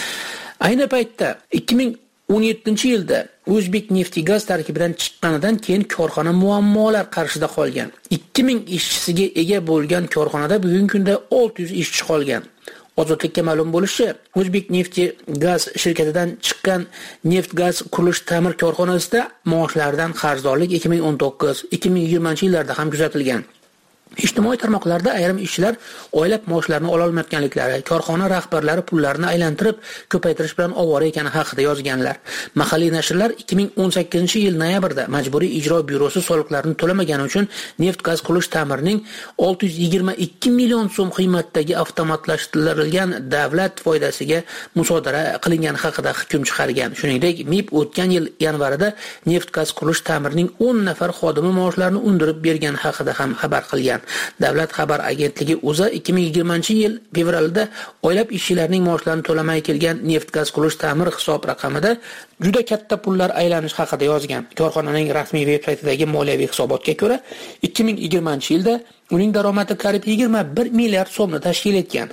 Ayni paytda ikki ming o'n yettinchi yilda O'zbek nefti gaz tarkibidan chiqqanidan keyin korxona muammolar qarshida qolgan. ikki ming ishchisiga ega bo'lgan korxonada bugungi kunda olti yuz ishchi qolgan. Ozodlikka ma'lum bo'lishicha, O'zbek nefti gaz shirkatidan chiqqan neft gaz qurilish ta'mir korxonasida maoshlardan qarzdorlik ikki ming o'n to'qqiz ikki ming yigirmanchi yillarda ham kuzatilgan. Ijtimoiy tarmoqlarda ayrim ishchilar oylab maoshlarini ola olmayotganliklari, korxona rahbarlari pullarini aylantirib ko'paytirish bilan ovora ekani haqida yozganlar. Mahalliy nashrlar ikki ming o'n sakkizinchi yil noyabrda Majburiy ijro byurosi soliqlarni to'lamagani uchun neft gaz qurilish ta'mirining olti yuz yigirma ikki million so'm qiymatdagi avtomatlashtirilgan davlat foydasiga musodara qilingani haqida hukm chiqargan. Shuningdek, M I B o'tgan yil yanvarida neft gaz qurilish ta'mirining o'n nafar xodimi maoshlarini undirib bergani haqida ham xabar qilgan. Davlat xabar agentligi o'zi ikki ming yigirmanchi yil fevralida oylab ishchilarning maoshlarini to'lamay kelgan neft gaz qurish ta'mir hisob raqamida juda katta pullar aylanishi haqida yozgan. Korxonaning rasmiy veb-saytidagi moliyaviy hisobotga ko'ra, ikki ming yigirmanchi yilda uning daromadi qariyb yigirma bir milliard so'mni tashkil etgan.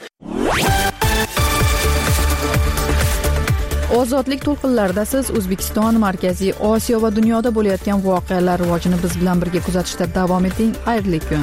Ozodlik to'lqinlarida siz O'zbekiston, Markaziy Osiyo va dunyoda bo'layotgan voqealar rivojini biz bilan birga kuzatishda davom eting. Xayrli kun.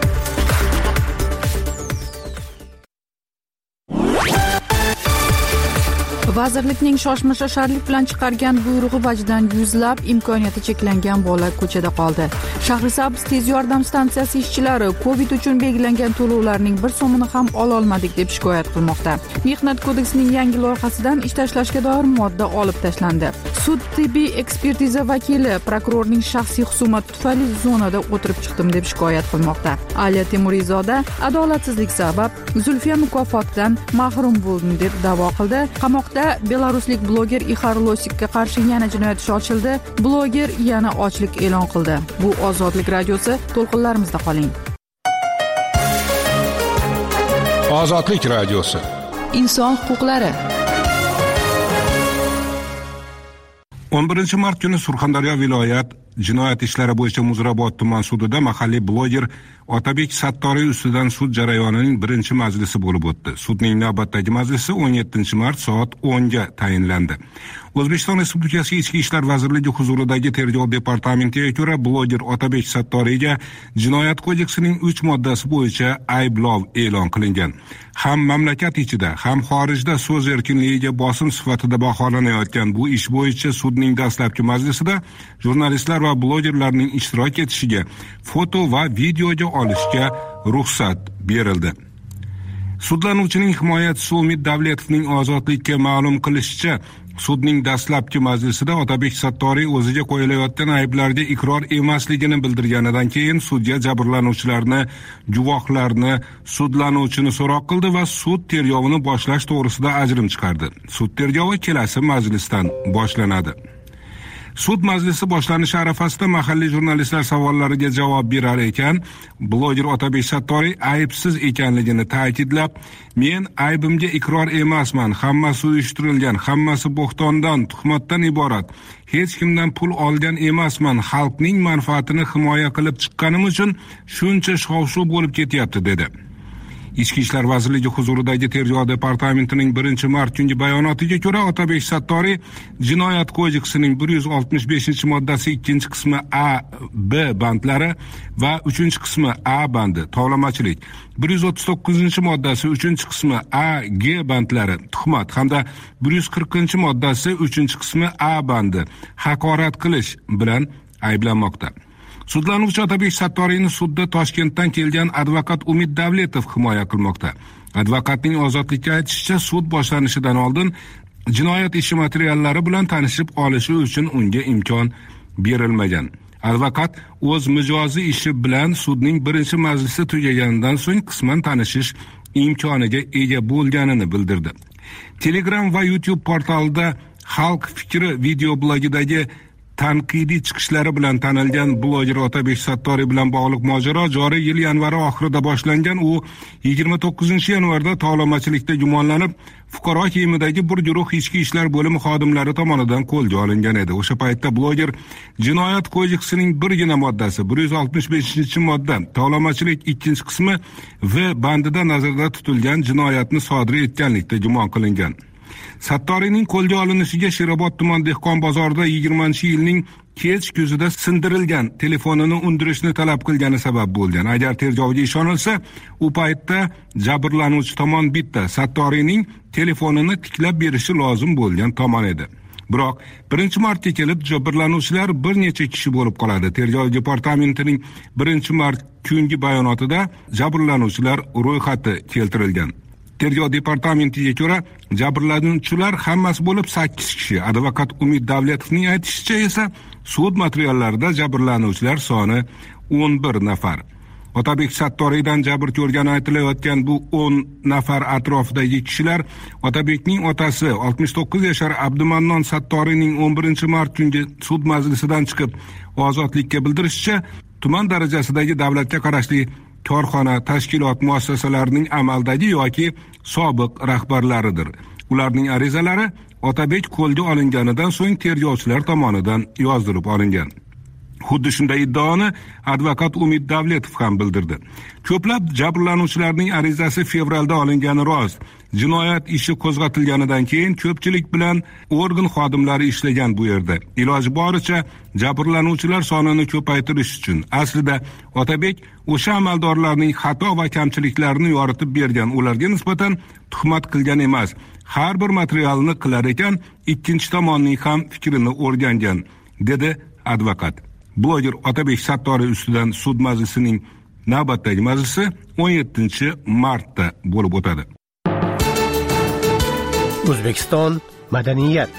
Vazirlikning shoshma-shosharlik bilan chiqargan buyrug'i vajidan yuzlab imkoniyati cheklangan bola ko'chada qoldi. Shahrisabz tez yordam stansiyasi ishchilari Covid uchun belgilangan to'lovlarning bir so'mini ham ola olmadik deb shikoyat qilmoqda. Mehnat kodeksining yangi loyihasidan ish tashlashga doir modda olib tashlandi. Sud tibbiy ekspertiza vakili prokurorning shaxsiy xusumati tufayli zonada o'tirib chiqdim deb shikoyat qilmoqda. Aliya Temurizoda adolatsizlik sabab Zulfiya mukofotidan mahrum bo'ldim deb da'vo qildi. Qamoqda belaruslik bloger Ixar Losikka qarshi yana jinoyat ishi ochildi. Bloger yana ochlik e'lon qildi. Bu Ozodlik radiosi, to'lqinlarimizda qoling. Ozodlik radiosi. Inson huquqlari. o'n birinchi mart kuni Surxondaryo viloyat jinoyat ishlari bo'yicha Muzrabot tuman sudida mahalliy bloger Otabek Sattoriy ustidan sud jarayonining birinchi majlisi bo'lib o'tdi. Sudning navbatdagi majlisi o'n yettinchi mart soat o'nga tayinlandi. O'zbekiston Respublikasi Ichki ishlar vazirligi huzuridagi tergov departamentiga ko'ra, bloger Otabek Sattoriyga jinoyat kodeksining uch moddasi bo'yicha ayblov e'lon qilingan. Ham mamlakat ichida, ham xorijda so'z erkinligiga bosim sifatida baholanayotgan bu ish bo'yicha sudning dastlabki majlisida jurnalistlar va blogerlarning ishtirok etishiga, foto va videoga olishga ruxsat berildi. Sudlanuvchining himoyachisi Umid Davletovning ozodlikka ma'lum qilishicha, sudning dastlabki majlisida Otabek Sattoriy o'ziga qo'yilayotgan ayblarga iqror emasligini bildirganidan keyin sudya jabrlanuvchilarni, guvohlarni, sudlanuvchini so'roq qildi va sud tergovini boshlash to'g'risida ajrim chiqardi. Sud tergovi kelasi majlisdan boshlanadi. Sud majlisi boshlanishi arafasida mahalliy jurnalistlar savollariga javob berar ekan, bloger Otabek Sattoriy aybsiz ekanligini ta'kidlab, men aybimga iqror emasman, hammasi uyushtirilgan, hammasi bo'xtondan, tuhmatdan iborat. Hech kimdan pul olgan emasman, xalqning manfaatini himoya qilib chiqqanim uchun shuncha shov-shuv bo'lib ketyapti dedi. Ichki ishlar vazirligi huzuridagi tergov departamentining birinchi mart kungi bayonotiga ko'ra, Otabek Sattoriy jinoyat kodeksining bir yuz oltmish beshinchi moddasi ikkinchi qismi A, B bandlari va uchinchi qismi A bandi tovlamachilik, bir yuz o'ttiz to'qqizinchi moddasi uchinchi qismi A, G bandlari tuhmat hamda bir yuz qirqinchi moddasi uchinchi qismi A bandi haqorat qilish bilan ayblanmoqda. Sudlanuvchi Otabek Sattoriyni sudda Toshkentdan kelgan advokat Umid Davletov himoya qilmoqda. Advokatning ozodlikka aytishicha, sud boshlanishidan oldin jinoyat ishi materiallari bilan tanishib olishi uchun unga imkon berilmagan. Advokat o'z mijozi ishi bilan sudning birinchi majlisi tugaganidan so'ng qisman tanishish imkoniga ega bo'lganini bildirdi. Telegram va YouTube portalida Xalq fikri video blogidagi tanqidiy chiqishlari bilan tanilgan bloger Otabek Sattoriy bilan bog'liq mojaro joriy yil yanvar oxirida boshlangan. U yigirma to'qqizinchi yanvarda tovlamachilikda gumonlanib, fuqaro kiyimidagi bir guruh ichki ishlar bo'limi xodimlari tomonidan qo'lga olingan edi. O'sha paytda bloger jinoyat kodeksining birgina moddasi bir yuz oltmish beshinchi modda tovlamachilik ikkinchi qismi V bandida nazarda tutilgan jinoyatni sodir etganlikda gumon qilingan. Sattoriyning qo'lga olinishiga Sherobod tuman dehqon bozorida yigirmanchi yilning kech kuzida sindirilgan telefonini undirishni talab qilgani sabab bo'lgan. Agar tergovga ishonilsa, u paytda jabrlanuvchi tomon bitta Sattoriyning telefonini tiklab berishi lozim bo'lgan tomon edi. Biroq birinchi martga kelib jabrlanuvchilar bir necha kishi bo'lib qoladi. Tergov departamentining birinchi mart kungi bayonotida jabrlanuvchilar ro'yxati keltirilgan. Tergov departamentiga ko'ra, jabrlanuvchilar hammasi bo'lib sakkiz kishi. Advokat Umid Davletovning aytishicha esa, sud materiallarida jabrlanuvchilar soni o'n bir nafar. Otabek Sattoriydan jabr ko'rgani aytilayotgan bu o'n nafar atrofidagi kishilar Otabekning otasi oltmish to'qqiz yashar Abdumannon Sattoriyning o'n birinchi mart kungi sud majlisidan chiqib ozodlikka bildirishicha, tuman darajasidagi davlatga qarashli korxona, tashkilot muassasalarining amaldagi yoki sobiq rahbarlaridir. Ularning arizalari Otabek qo'lga olinganidan so'ng tergovchilar tomonidan yozdirib olingan. Xuddi shunday iddaoni advokat Umid Davletov ham bildirdi. Ko'plab jabrlanuvchilarning arizasi fevralda olingani rost. Jinoyat ishi qo'zg'atilganidan keyin ko'pchilik bilan organ xodimlari ishlagan bu yerda. Iloji boricha jabrlanuvchilar sonini ko'paytirish uchun. Aslida Otabek o'sha amaldorlarning xato va kamchiliklarini yoritib bergan, ularga nisbatan tuhmat qilgan emas. Har bir materialni qilar ekan, ikkinchi tomonning ham fikrini o'rgangan, dedi advokat. Bloger Otabek Sattoriy ustidan sud majlisining navbatdagi majlisi o'n yettinchi martda bo'lib o'tadi. O'zbekiston madaniyat.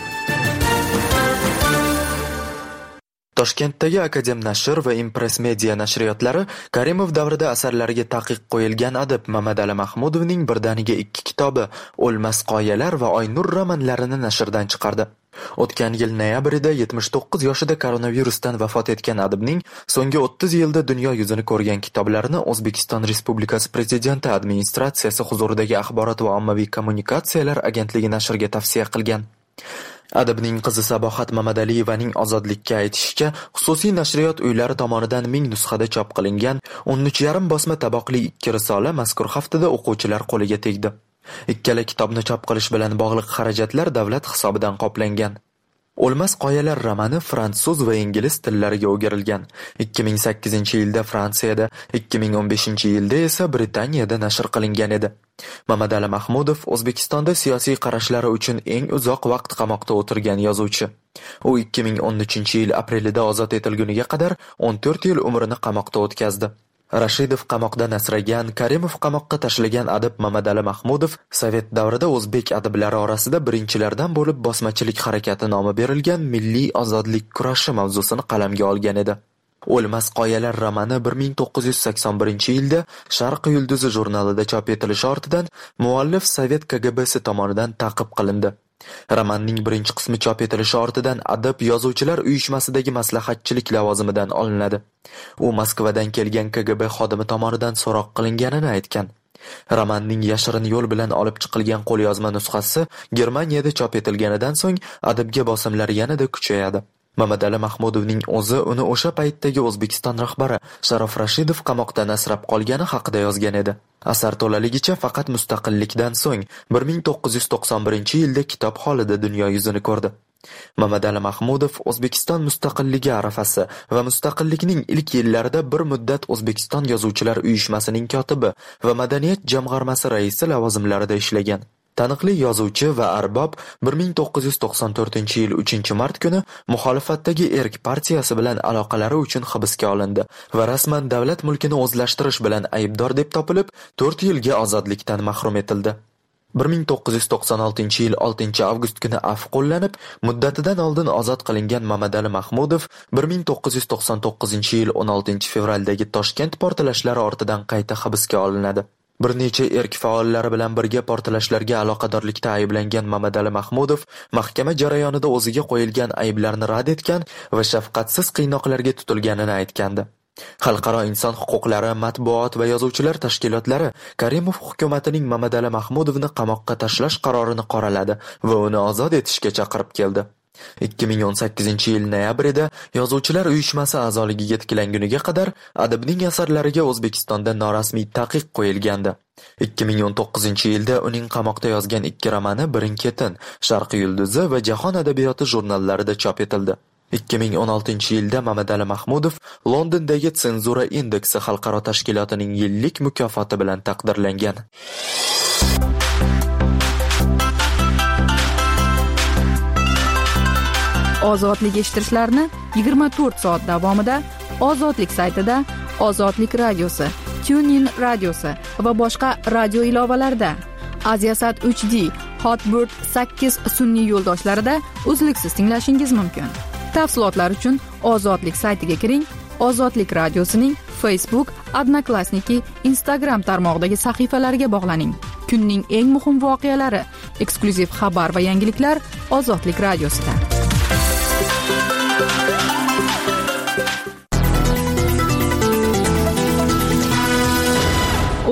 Toshkentdagi Akadem Nashr va Impress Media nashriyotlari Karimov davrida asarlariga taqiq qo'yilgan adib Mamadali Mahmudovning birdaniga ikki kitobi O'lmas qoyalar va Oynur romanlarini nashrdan chiqardi. O'tgan yil noyabrida yetmish to'qqiz yoshida koronavirusdan vafot etgan adibning so'nggi o'ttiz yilda dunyo yuzini ko'rgan kitoblarini O'zbekiston Respublikasi Prezidenti administratsiyasi huzuridagi Axborot va ommaviy kommunikatsiyalar agentligi nashrga tavsiya qilgan. Adibning qizi Sabohat Mamadaliyevaning ozodlikka aytishicha, xususiy nashriyot uylari tomonidan ming nusxada chop qilingan o'n uch yarim bosma taboqli ikki risola mazkur haftada o'quvchilar qo'liga tegdi. Ikkala kitobni chop qilish bilan bog'liq xarajatlar davlat hisobidan qoplangan. O'lmas qoyalar romani fransuz va ingliz tillariga o'girilgan. ikki ming sakkizinchi yilda Fransiyada, ikki ming o'n beshinchi yilda esa Britaniyada nashr qilingan edi. Mamadali Mahmudov O'zbekistonda siyosiy qarashlari uchun eng uzoq vaqt qamoqda o'tirgan yozuvchi. U ikki ming o'n uchinchi yil aprelida ozod etilguniga qadar o'n to'rt yil umrini qamoqda o'tkazdi. Rashidov qamoqdan asragan, Karimov qamoqqa tashlagan adib Mamadali Mahmudov Sovet davrida o'zbek adiblari orasida birinchilardan bo'lib bosmachilik harakati nomi berilgan milliy ozodlik kurashi mavzusini qalamga olgan edi. O'lmas qoyalar romani bir ming to'qqiz yuz sakson birinchi yilda Sharq yulduzi jurnalida chop etilishi ortidan muallif Sovet K G B'si tomonidan ta'qib qilindi. Romanning birinchi qismi chop etilishi ortidan adib yozuvchilar uyushmasidagi maslahatchilik lavozimidan olinadi. U Moskvadan kelgan K G B xodimi tomonidan so'roq qilinganini aytgan. Romanning yashirin yo'l bilan olib chiqilgan qo'lyozma nusxasi Germaniyada chop etilganidan so'ng adibga bosimlar yanada kuchayadi. Mamadali Mahmudovning o'zi uni o'sha paytdagi O'zbekiston rahbari Sharof Rashidov qamoqdan asrab qolgani haqida yozgan edi. Asar to'laligicha faqat mustaqillikdan so'ng bir ming to'qqiz yuz to'qson birinchi yilda kitob holida dunyo yuzini ko'rdi. Mamadali Mahmudov O'zbekiston mustaqilligi arafasi va mustaqillikning ilk yillarida bir muddat O'zbekiston yozuvchilar uyushmasining kotibi va madaniyat jamg'armasi raisi lavozimlarida ishlagan. Taniqli yozuvchi va arbob bir ming to'qqiz yuz to'qson to'rtinchi yil uchinchi mart kuni muxolifatdagi Erk partiyasi bilan aloqalari uchun hibsga olindi va rasman davlat mulkini o'zlashtirish bilan aybdor deb topilib, to'rt yilga ozodlikdan mahrum etildi. bir ming to'qqiz yuz to'qson oltinchi yil oltinchi avgust kuni afv qo'llanib, muddatidan oldin ozod qilingan Mamadali Mahmudov bir ming to'qqiz yuz to'qson to'qqizinchi yil o'n oltinchi fevraldagi Toshkent portlashlari ortidan qayta hibsga olinadi. Bir necha erk faollari bilan birga portlashlarga aloqadorlikda ayblangan Mamadali Mahmudov mahkama jarayonida o'ziga qo'yilgan ayblarni rad etgan va shafqatsiz qiynoqlarga tutilganini aytgandi. Xalqaro inson huquqlari, matbuot va yozuvchilar tashkilotlari Karimov hukumatining Mamadali Mahmudovni qamoqqa tashlash qarorini qoraladi va uni ozod etishga chaqirib keldi. ikki ming o'n sakkizinchi yil noyabrida yozuvchilar uyushmasi a'zoligiga tiklanguniga qadar adibning asarlariga O'zbekistonda norasmiy taqiq qo'yilgandi. ikki ming o'n to'qqizinchi yilda uning qamoqda yozgan ikki romani Birin-ketin, Sharq yulduzi va Jahon adabiyoti jurnallarida chop etildi. ikki ming o'n oltinchi yilda Mamadali Mahmudov Londondagi Tsenzura indeksi xalqaro tashkilotining yillik mukofoti bilan taqdirlangan. Ozodlik eshittirishlarni yigirma to'rt soat davomida Ozodlik saytida, Ozodlik radiosi, TuneIn radiosi va boshqa radio ilovalarida, Aziasat uch D, Hotbird sakkiz sun'iy yo'ldoshlarida uzluksiz tinglashingiz mumkin. Tafsilotlar uchun Ozodlik saytiga kiring. Ozodlik radiosining Facebook, Odnoklassniki, Instagram tarmog'idagi sahifalariga bog'laning. Kunning eng muhim voqealari, eksklyuziv xabar va yangiliklar Ozodlik radiosida.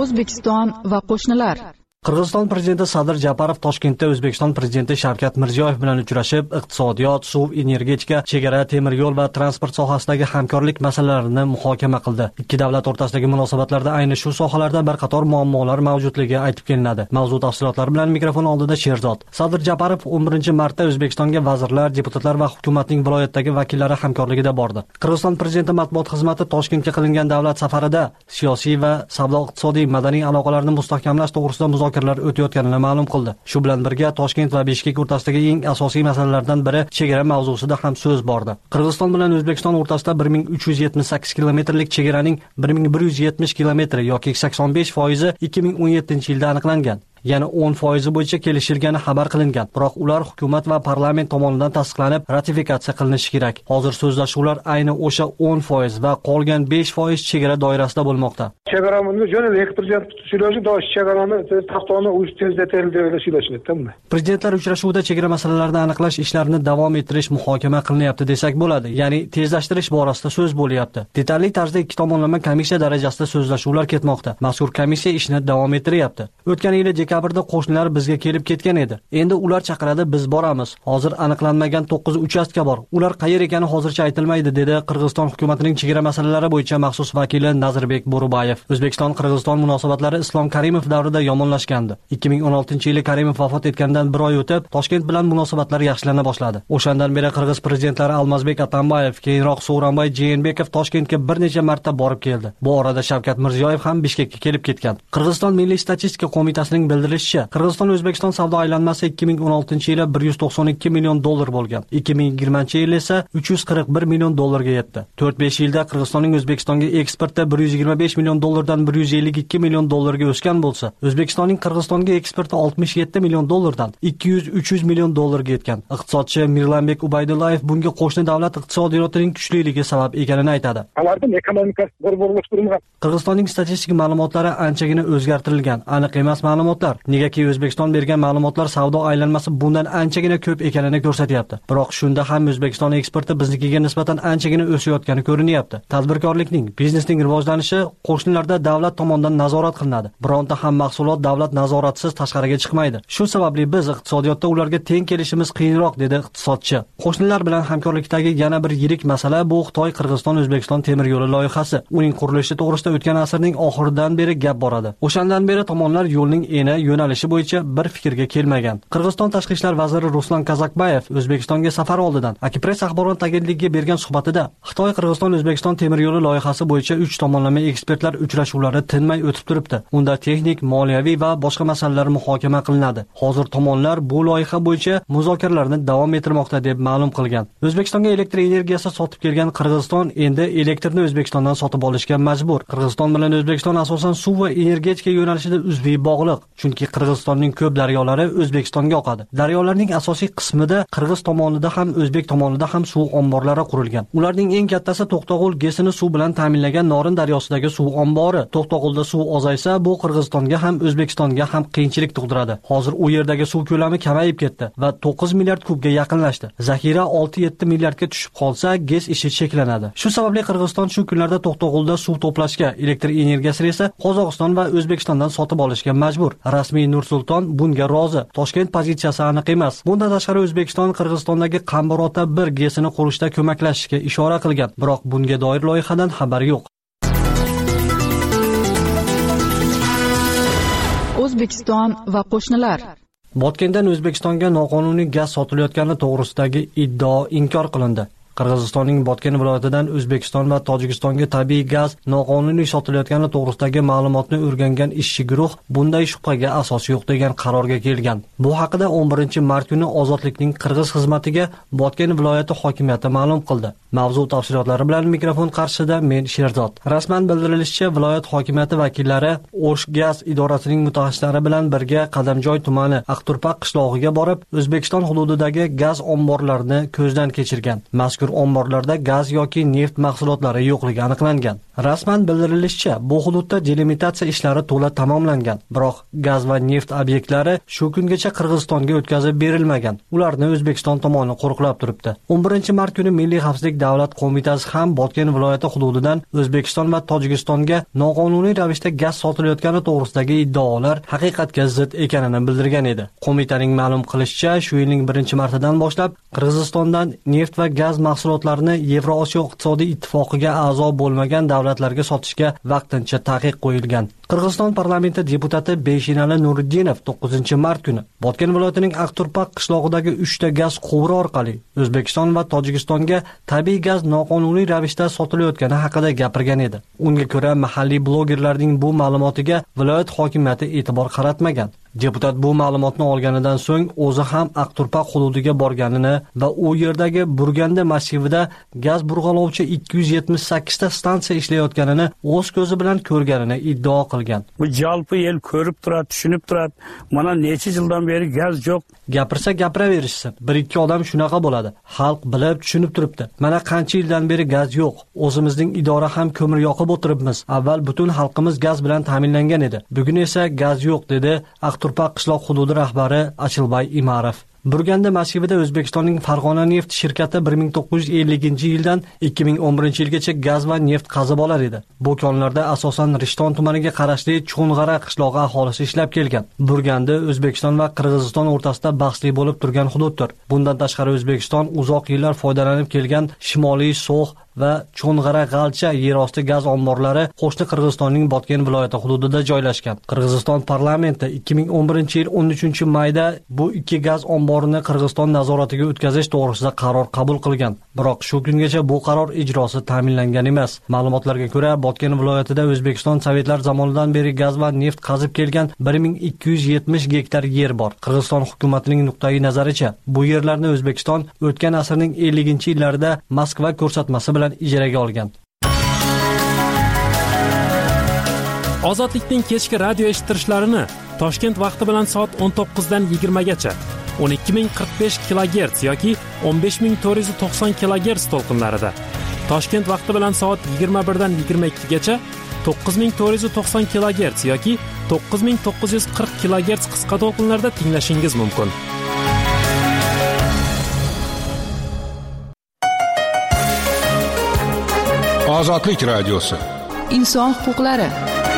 O'zbekiston va qo'shnilar. Qirg'iziston prezidenti Sadir Japarov Toshkentda O'zbekiston prezidenti Shavkat Mirziyoyev bilan uchrashib, iqtisodiyot, suv, energetika, chegara, temir yo'l va transport sohasidagi hamkorlik masalalarini muhokama qildi. Ikki davlat o'rtasidagi munosabatlarda ayni shu sohalarda bir qator muammolar mavjudligi aytib kelinadi. Mavzu tafsilotlari bilan mikrofon oldida Sherzod. Sadir Japarov o'n birinchi martda O'zbekistonga vazirlar, deputatlar va hukumatning viloyatdagi vakillari hamkorligida bordi. Qirg'iziston prezidenti matbuot xizmati Toshkentga qilingan davlat safarida siyosiy va savdo-iqtisodiy madaniy aloqalarni mustahkamlash to'g'risida muzokaralar o'tayotganini ma'lum qildi. Shu bilan birga Toshkent va Bishkek o'rtasidagi eng asosiy masalalardan biri chegara mavzusida ham so'z bordi. Qirg'iziston bilan O'zbekiston o'rtasida bir ming uch yuz yetmish sakkiz kilometrlik chegaraning bir ming bir yuz yetmish kilometri yoki sakson besh foizi ikki ming o'n yettinchi yilda aniqlangan. Yana o'n foizi bo'yicha kelishilgani xabar qilingan. Biroq ular hukumat va parlament tomonidan tasdiqlanib, ratifikatsiya qilinishi kerak. Hozir so'zlashuvlar ayni o'sha o'n foiz va qolgan besh foiz chegara doirasida bo'lmoqda. Chegaramni jona elektrjan tutishiladi, dosh chegarani taxtoni o'z tezlatildi deb o'ylashmoqdammi? Prezidentlar uchrashuvida chegara masalalarini aniqlash ishlarini davom ettirish muhokama qilinyapti desak bo'ladi. Ya'ni tezlashtirish borasida so'z bo'lyapti. Detalli tarzda ikki tomonlama komissiya darajasida so'zlashuvlar ketmoqda. Mazkur komissiya ishni davom ettiryapti. O'tgan yil dekabrda qo'shnilar bizga kelib ketgan edi. Endi ular chaqiradi, biz boramiz. Hozir aniqlanmagan to'qqiz uchastka bor. Ular qayer ekani hozircha aytilmaydi, dedi Qirg'iziston hukumatining chegara masalalari bo'yicha maxsus vakili Nazirbek Bo'rubayev. O'zbekiston-Qirg'iziston munosabatlari Islom Karimov davrida yomonlashgandi. ikki ming o'n oltinchi yili Karimov vafot etgandan bir oy o'tib, Toshkent bilan munosabatlar yaxshilana boshladi. O'shandan beri Qirg'iz prezidentlari Almazbek Atambayev, keyinroq Sooronbay Jeenbekov Toshkentga bir necha marta borib keldi. Bu orada Shavkat Mirziyoyev ham Bishkekka kelib ketgan. Qirg'iziston Milliy statistika qo'mitasining bildirilishicha, Qirg'iziston-O'zbekiston savdo aylanmasi ikki ming o'n oltinchi yili bir yuz to'qson ikki million dollar bo'lgan. ikki ming yigirmanchi yil esa uch yuz qirq bir million dollarga yetdi. to'rt besh yilda Qirg'izistonning O'zbekistonga eksporti bir yuz yigirma besh million dollardan bir yuz ellik ikki million dollarga o'sgan bo'lsa, O'zbekistonning Qirg'izistonga eksporti oltmish yetti million dollardan ikki yuz uch yuz million dollarga yetgan. Iqtisodchi Mirlanbek Ubaydullayev bunga qo'shni davlat iqtisodiyotining kuchliligi sabab ekanini aytadi. Qirg'izistonning statistik ma'lumotlari anchagina o'zgartirilgan. Aniq emas ma'lumotlar. Negaki O'zbekiston bergan ma'lumotlar savdo aylanmasi bundan anchagina ko'p ekanini ko'rsatyapti. Biroq shunda ham O'zbekiston eksporti biznikiga nisbatan anchagina o'sayotgani ko'rinyapti. Tadbirkorlikning, biznesning rivojlanishi qo'shnilarda davlat tomonidan nazorat qilinadi. Bironta ham mahsulot davlat nazoratisiz tashqariga chiqmaydi. Shu sababli biz iqtisodiyotda ularga teng kelishimiz qiyinroq, dedi iqtisodchi. Qo'shnilar bilan hamkorlikdagi yana bir yirik masala bu Xitoy Qirg'iziston O'zbekiston temir yo'li loyihasi. Uning qurilishi to'g'risida o'tgan asrning oxiridan beri gap boradi. O'shandan beri tomonlar yo'lning eni, yo'nalishi bo'yicha bir fikrga kelmagan. Qirg'iziston tashqi ishlar vaziri Ruslan Kazakbayev O'zbekistonga safar oldidan Akipress axborot agentligiga bergan suhbatida Xitoy Qirg'iziston O'zbekiston temir yo'li loyihasi bo'yicha uch tomonlama ekspertlar uchrashuvlari tinmay o'tib turibdi. Unda texnik, moliyaviy va boshqa masalalar muhokama qilinadi. Hozir tomonlar bu loyiha bo'yicha muzokaralarni davom ettirmoqda deb ma'lum qilgan. O'zbekistonga elektr energiyasi sotib kelgan Qirg'iziston endi elektrni O'zbekistondan sotib olishga majbur. Qirg'iziston bilan O'zbekiston asosan suv va energetika yo'nalishida uzviy bog'liq. Chunki Qirg'izistonning ko'p daryolari O'zbekistonga oqadi. Daryolarning asosiy qismida Qirg'iz tomonida ham O'zbek tomonida ham suv omborlari qurilgan. Ularning eng kattasi To'qtog'ul GESini suv bilan ta'minlagan Norin daryosidagi suv ombori. To'qtog'ulda suv ozaysa, bu Qirg'izistonga ham O'zbekistonga ham qiyinchilik tug'diradi. Hozir u yerdagi suv ko'lami kamayib ketdi va to'qqiz milliard kubga yaqinlashdi. Zaxira olti yetti milliardga tushib qolsa, GES ishi cheklanadi. Shu sababli Qirg'iziston shu kunlarda To'qtog'ulda suv to'plashga, elektr energiyasini esa Qozog'iston va O'zbekistondan sotib olishga majbur. Rasmiy Nur-Sulton bunga rozi. Toshkent pozitsiyasi aniq emas. Bundan tashqari O'zbekiston Qirg'izistondagi Qambarota bir GESini qurishda ko'maklashishga ishora qilgan. Biroq bunga doir loyihadan xabar yo'q. O'zbekiston va qo'shnilar. Botkendan O'zbekistonga noqonuniy gaz sotilayotgani to'g'risidagi iddao inkor qilindi. Qirg'izistonning Botken viloyatidan O'zbekiston va Tojikistonga tabiiy gaz noqonuniy sotilayotgani to'g'risidagi ma'lumotni o'rgangan ishchi guruh bunday shubhaga asos yo'q degan qarorga kelgan. Bu haqida o'n birinchi mart kuni Ozodlikning Qirg'iz xizmatiga Botken viloyati hokimiyati ma'lum qildi. Mavzu tafsilotlari bilan mikrofon qarshisida men Sherzod. Rasman bildirilishicha, viloyat hokimiyati vakillari O'shgaz idorasining mutaxassislari bilan birga Qadamjoy tumani Aqturpaq qishlog'iga borib, O'zbekiston hududidagi gaz omborlarini ko'zdan kechirgan. Mazkur mazkur omborlarda gaz yoki neft mahsulotlari yo'qligi aniqlangan. Rasman bildirilishicha, bu hududda delimitatsiya ishlari to'la tamomlangan, biroq gaz va neft obyektlari shu kungacha Qirg'izistonga o'tkazib berilmagan. Ularni O'zbekiston tomoni qo'riqlab turibdi. o'n birinchi mart kuni Milliy xavfsizlik davlat qo'mitasi ham Botken viloyati hududidan O'zbekiston va Tojikistonga noqonuniy ravishda gaz sotilayotgani to'g'risidagi iddaolar haqiqatga zid ekanini bildirgan edi. Qo'mitaning ma'lum qilishicha, shu yilning birinchi martidan boshlab Qirg'izistondan neft va gaz mahsulotlarini Yevrosiyo iqtisodiy ittifoqiga a'zo bo'lmagan davlatlarga sotishga vaqtincha taqiq qo'yilgan. Qirg'iziston parlamenti deputati Beshinali Nuriddinov to'qqizinchi mart kuni Botken viloyatining Aqturpaq qishlog'idagi uchta gaz quvuri orqali O'zbekiston va Tojikistonga tabiiy gaz noqonuniy ravishda sotilayotgani haqida gapirgan edi. Unga ko'ra, mahalliy blogerlarning bu ma'lumotiga viloyat hokimiyati e'tibor qaratmagan. Deputat bu ma'lumotni olganidan so'ng o'zi ham Aqturpaq hududiga borganini va u yerdagi Burganda massivida gaz burg'alovchi ikki yuz yetmish sakkiz ta stansiya ishlayotganini o'z ko'zi bilan ko'rganini iddao qilgan. Bu jalpi el ko'rib turadi, tushunib turadi. Mana necha yildan beri gaz yo'q. Gapirsa gapiraverishsin. Bir ikki odam shunaqa bo'ladi. Xalq bilib, tushunib turibdi. Mana qancha yildan beri gaz yo'q. O'zimizning idora ham ko'mir yoqib o'tiribmiz. Avval butun xalqimiz gaz bilan ta'minlangan edi. Bugun esa gaz yo'q, dedi Aqturpaq qishloq hududi rahbari Achilbay Imarov. Burganda massivida O'zbekistonning Farg'ona neft shirkati bir ming to'qqiz yuz elliginchi yildan ikki ming o'n birinchi yilgacha gaz va neft qazib olar edi. Bu konlarda asosan Rishton tumaniga qarashli Cho'ng'ara qishlog'i aholisi ishlab kelgan. Burganda O'zbekiston va Qirg'iziston o'rtasida bahsli bo'lib turgan hududdir. Bundan tashqari O'zbekiston uzoq yillar foydalanib kelgan Shimoliy So'x va Cho'ng'ara G'alcha yerosti gaz omborlari qo'shni Qirg'izistonning Botken viloyati hududida joylashgan. Qirg'iziston parlamenti ikki ming o'n birinchi yil o'n uchinchi mayda bu ikki gaz omborini Qirg'iziston nazoratiga o'tkazish to'g'risida qaror qabul qilgan. Biroq shu kungacha bu qaror ijrosi ta'minlangan emas. Ma'lumotlarga ko'ra, Botken viloyatida O'zbekiston sovetlar zamonidan beri gaz va neft qazib kelgan bir ming ikki yuz yetmish gektar yer bor. Qirg'iziston hukumatining nuqtai nazaricha, bu yerlarni O'zbekiston o'tgan asrning elliginchi yillarida Moskva ko'rsatmasi bilan ijaraga olgan. Ozodlikning kechki radio eshittirishlarini Toshkent vaqti bilan soat o'n to'qqizdan yigirma gacha o'n ikki ming qirq besh kilogerts yoki o'n besh ming to'rt yuz to'qson kilogerts to'lqinlarida, Toshkent vaqti bilan soat yigirma birdan yigirma ikki gacha to'qqiz ming to'rt yuz to'qson kilogerts yoki to'qqiz ming to'qqiz yuz qirq kilogerts qisqa to'lqinlarda tinglashingiz mumkin. Ozodlik radiosi. Inson huquqlari.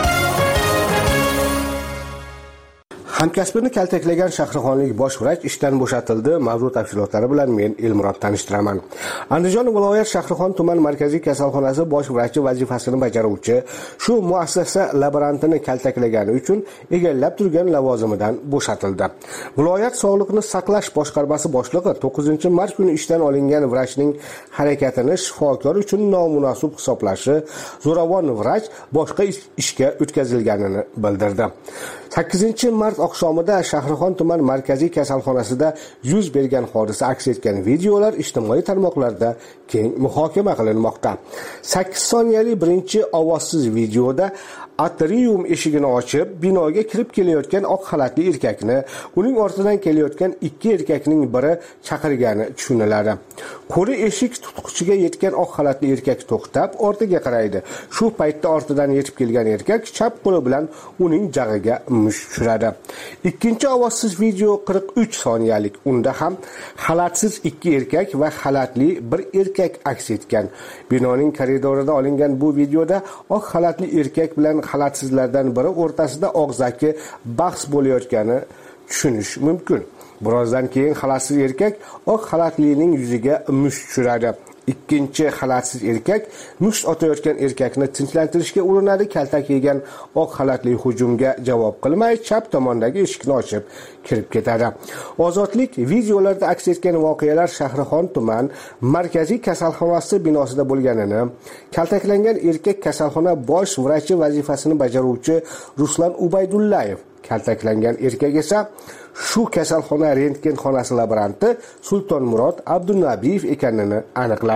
Hamkasbini kaltaklagan shahrixonlik bosh vrach ishdan bo'shatildi. Mavzu tafsilotlari bilan men Elmurod tanishtiraman. Andijon viloyat Shahrixon tuman markaziy kasalxonasi bosh vrachi vazifasini bajaruvchi shu muassasa laborantini kaltaklagani uchun egallab turgan lavozimidan bo'shatildi. Viloyat sog'liqni saqlash boshqarmasi boshlig'i to'qqizinchi mart kuni ishdan olingan vrachning harakatini shifokor uchun nomunosib hisoblashi, zo'ravon vrach boshqa ishga o'tkazilganini bildirdi. sakkizinchi mart oqshomida Shahrixon tuman markaziy kasalxonasida yuz bergan hodisa aks etgan videolar ijtimoiy tarmoqlarda keng muhokama qilinmoqda. sakkiz soniyalik birinchi ovozsiz videoda atrium eshigini ochib, binoga kirib kelayotgan oq xalatli erkakni, uning ortidan kelayotgan ikki erkakning biri chaqirgani tushuniladi. Qo'li eshik tutqichiga yetgan oq xalatli erkak to'xtab, ortiga qaraydi. Shu paytda ortidan yetib kelgan erkak chap qo'li bilan uning jag'iga musht tushiradi. Ikkinchi ovozsiz video qirq uch soniyalik. Unda ham xalatsiz ikki erkak va xalatli bir erkak aks etgan. Binoning koridorida olingan bu videoda oq xalatli erkak bilan xalatsizlardan biri o'rtasida og'zaki bahs bo'layotgani tushunish mumkin. Birozdan keyin xalatsiz erkak oq xalatlining yuziga musht tushiradi. Ikkinchi xalatsiz erkak musht otayotgan erkakni tinchlantirishga urinadi. Kaltak yegan oq xalatli hujumga javob qilmay chap tomondagi eshikni ochib kirib ketadi. Ozodlik videolarda aks etgan voqealar Shahrixon tuman markaziy kasalxonasi binosida bo'lganini, kaltaklangan erkak kasalxona bosh vrachi vazifasini bajaruvchi Ruslan Ubaydullayev, kaltaklangan erkak esa shu kasalxona rentgen xonasi laboranti Sultonmurod Abdunabiyev ekanini aniqladi.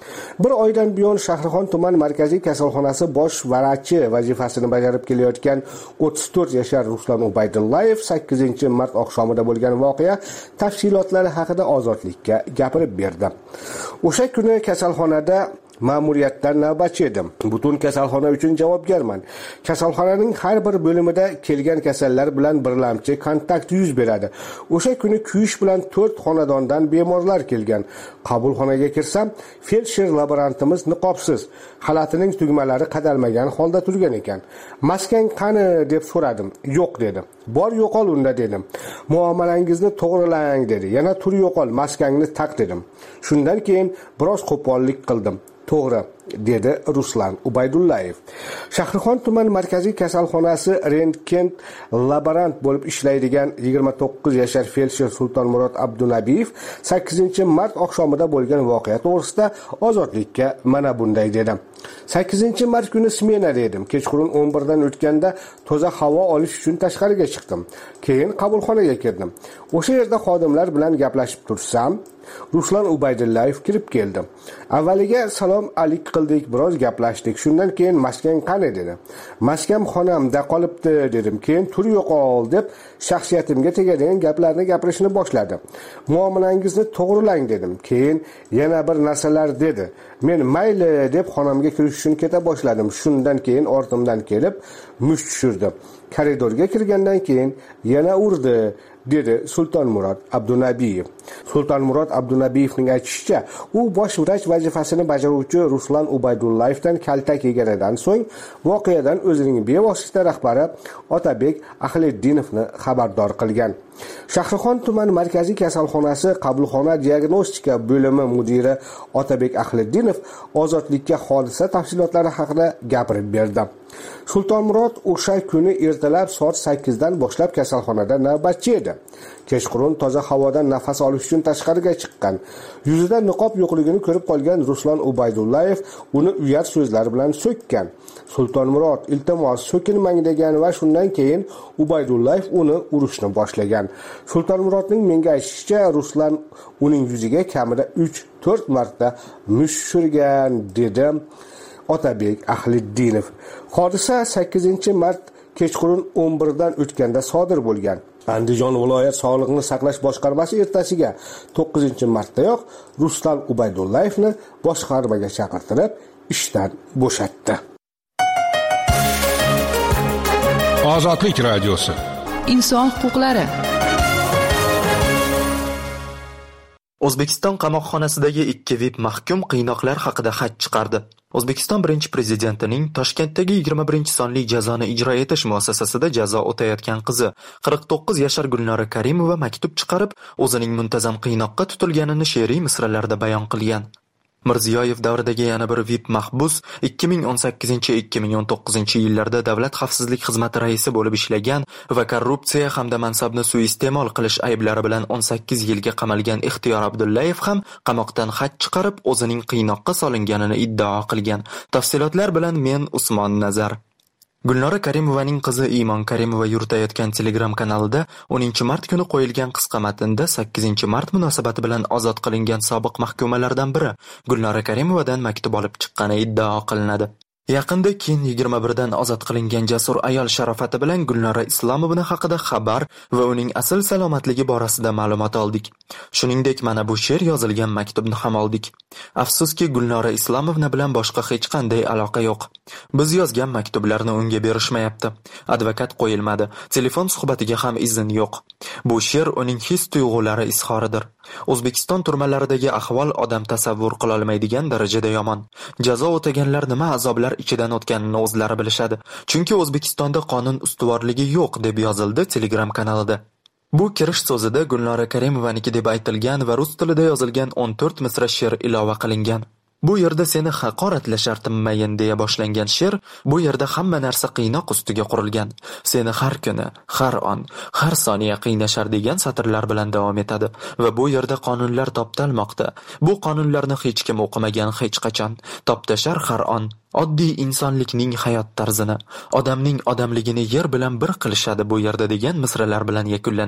Bir oydan buyon Shahrixon tuman markaziy kasalxonasi bosh vrachi vazifasini bajarib kelayotgan o'ttiz to'rt yashar Ruslan Ubaydullayev sakkizinchi mart oqshomida bo'lgan voqea tafsilotlari haqida Ozodlikka gapirib berdi. O'sha kuni kasalxonada ma'muriyatdan navbatchi edim. Butun kasalxona uchun javobgarman. Kasalxonaning har bir bo'limida kelgan kasallar bilan birlamchi kontakt yuz beradi. O'sha kuni kuyish bilan to'rt xonadondan bemorlar kelgan. Qabulxonaga kirsam, feldsher laborantimiz niqobsiz, xalatining tugmalari qadalmagan holda turgan ekan. Maskang qani deb so'radim. Yo'q dedi. Bor yo'qol unda dedim. Muomalangizni to'g'rilang dedi. Yana tur yo'qol, maskangni taq dedim. Shundan keyin biroz qo'pollik qildim. To'g'ri, dedi Ruslan Ubaydullayev. Shahrixon tuman markaziy kasalxonasi rentgen laborant bo'lib ishlaydigan yigirma to'qqiz yashar feldsher Sultonmurod Abdunabiyev sakkizinchi mart oqshomida bo'lgan voqea to'g'risida Ozodlikka mana bunday dedi. sakkizinchi mart kuni smenada edim. Kechqurun o'n birdan o'tganda toza havo olish uchun tashqariga chiqdim. Keyin qabulxonaga kirdim. O'sha yerda xodimlar bilan gaplashib tursam, Ruslan Ubaydullayev kirib keldi. Avvaliga salom alik qildik, biroz gaplashdik. Shundan keyin maskan qani dedi. Maskam xonamda qolibdi dedim. Keyin tur yo'qol deb shaxsiyatimga tegadigan gaplarni gapirishni boshladi. Muomalangizni to'g'rilang dedim. Keyin yana bir narsalar dedi. Men mayli deb xonamga kirish uchun keta boshladim. Shundan keyin ortimdan kelib musht tushirdi. Koridorga kirgandan keyin yana urdi, dedi Sultonmurod Abdunabiyev. Sultonmurod Abdunabiyevning aytishicha, u bosh vrach vazifasini bajaruvchi Ruslan Ubaydullayevdan kaltak yeganidan so'ng voqeadan o'zining bevosita rahbari Otabek Ahleddinovni xabardor qilgan. Shahrixon tuman markaziy kasalxonasi qabulxona diagnostika bo'limi mudiri Otabek Ahleddinov Ozodlikka hodisa tafsilotlari haqida gapirib berdi. Sultonmurod o'sha kuni ertalab soat sakkizdan boshlab kasalxonada navbatchi edi. Kechqurun toza havodan nafas olish uchun tashqariga chiqqan. Yuzida niqob yo'qligini ko'rib qolgan Ruslan Ubaydullayev uni uyat so'zlar bilan so'kkan. Sultonmurod iltimos so'kinmang degan va shundan keyin Ubaydullayev uni urishni boshlagan. Sultonmurodning menga aytishicha, Ruslan uning yuziga kamida uch to'rt marta musht tushirgan, dedi Otabek Ahleddinov. Hodisa sakkizinchi mart kechqurun o'n birdan o'tganda sodir bo'lgan. Andijon viloyat sog'liqni saqlash boshqarmasi ertasiga to'qqizinchi martdayoq Ruslan Ubaydullayevni boshqarmaga chaqirtirib, ishdan bo'shatdi. Ozodlik radiosi. Inson huquqlari. O'zbekiston qamoqxonasidagi ikki V I P mahkum qiynoqlar haqida xat chiqardi. O'zbekiston birinchi prezidentining Toshkentdagi yigirma birinchi sonli jazoni ijro etish muassasasida jazo o'tayotgan qizi qirq to'qqiz yashar Gulnora Karimova maktub chiqarib, o'zining muntazam qiynoqqa tutilganini she'riy misralarda bayon qilgan. Mirziyoyev davridagi yana bir V I P mahbus ikki ming o'n sakkizinchi ikki ming o'n to'qqizinchi yillarda Davlat xavfsizlik xizmati raisi bo'lib ishlagan va korrupsiya hamda mansabni suiiste'mol qilish ayblari bilan o'n sakkiz yilga qamalgan Ixtiyor Abdullayev ham qamoqdan xat chiqarib, o'zining qiynoqqa solinganini iddao qilgan. Tafsilotlar bilan men Usmon Nazar. Gulnora Karimovaning qizi Iymon Karimova yuritayotgan Telegram kanalida o'ninchi mart kuni qo'yilgan qisqa matnda sakkizinchi mart munosabati bilan ozod qilingan sobiq mahkumalardan biri Gulnora Karimovadan maktub olib chiqqani iddao qilinadi. Yaqinda keyin yigirma birdan ozod qilingan jasur ayol sharofati bilan Gulnora Islomovna haqida xabar va uning asl salomatligi borasida ma'lumot oldik. Shuningdek, mana bu she'r yozilgan maktubni ham oldik. Afsuski, Gulnora Islomovna bilan boshqa hech qanday aloqa yo'q. Biz yozgan maktublarni unga berishmayapti. Advokat qo'yilmadi. Telefon suhbatiga ham izn yo'q. Bu she'r uning his-tuyg'ulari izhoridir. O'zbekiston turmalaridagi ahvol odam tasavvur qila olmaydigan darajada yomon. Jazo o'taganlar nima azoblar ichidan o'tganini o'zlari bilishadi. Chunki O'zbekistonda qonun ustuvorligi yo'q, deb yozildi Telegram kanalida. Bu kirish so'zida Gulnora Karimovaniki deb aytilgan va rus tilida yozilgan o'n to'rt misra she'r ilova qilingan. Bu yerda seni haqoratlashar tinmayin deya boshlangan she'r, bu yerda hamma narsa qiynoq ustiga qurilgan. Seni har kuni, har on, har soniya qiynashar degan satrlar bilan davom etadi va bu yerda qonunlar toptalmoqda. Bu qonunlarni hech kim o'qimagan hech qachon. Toptashar har on. Oddiy insonlikning hayot tarzini, odamning odamligini yer bilan bir qilishadi bu yerda degan misralar bilan yakunlanadi.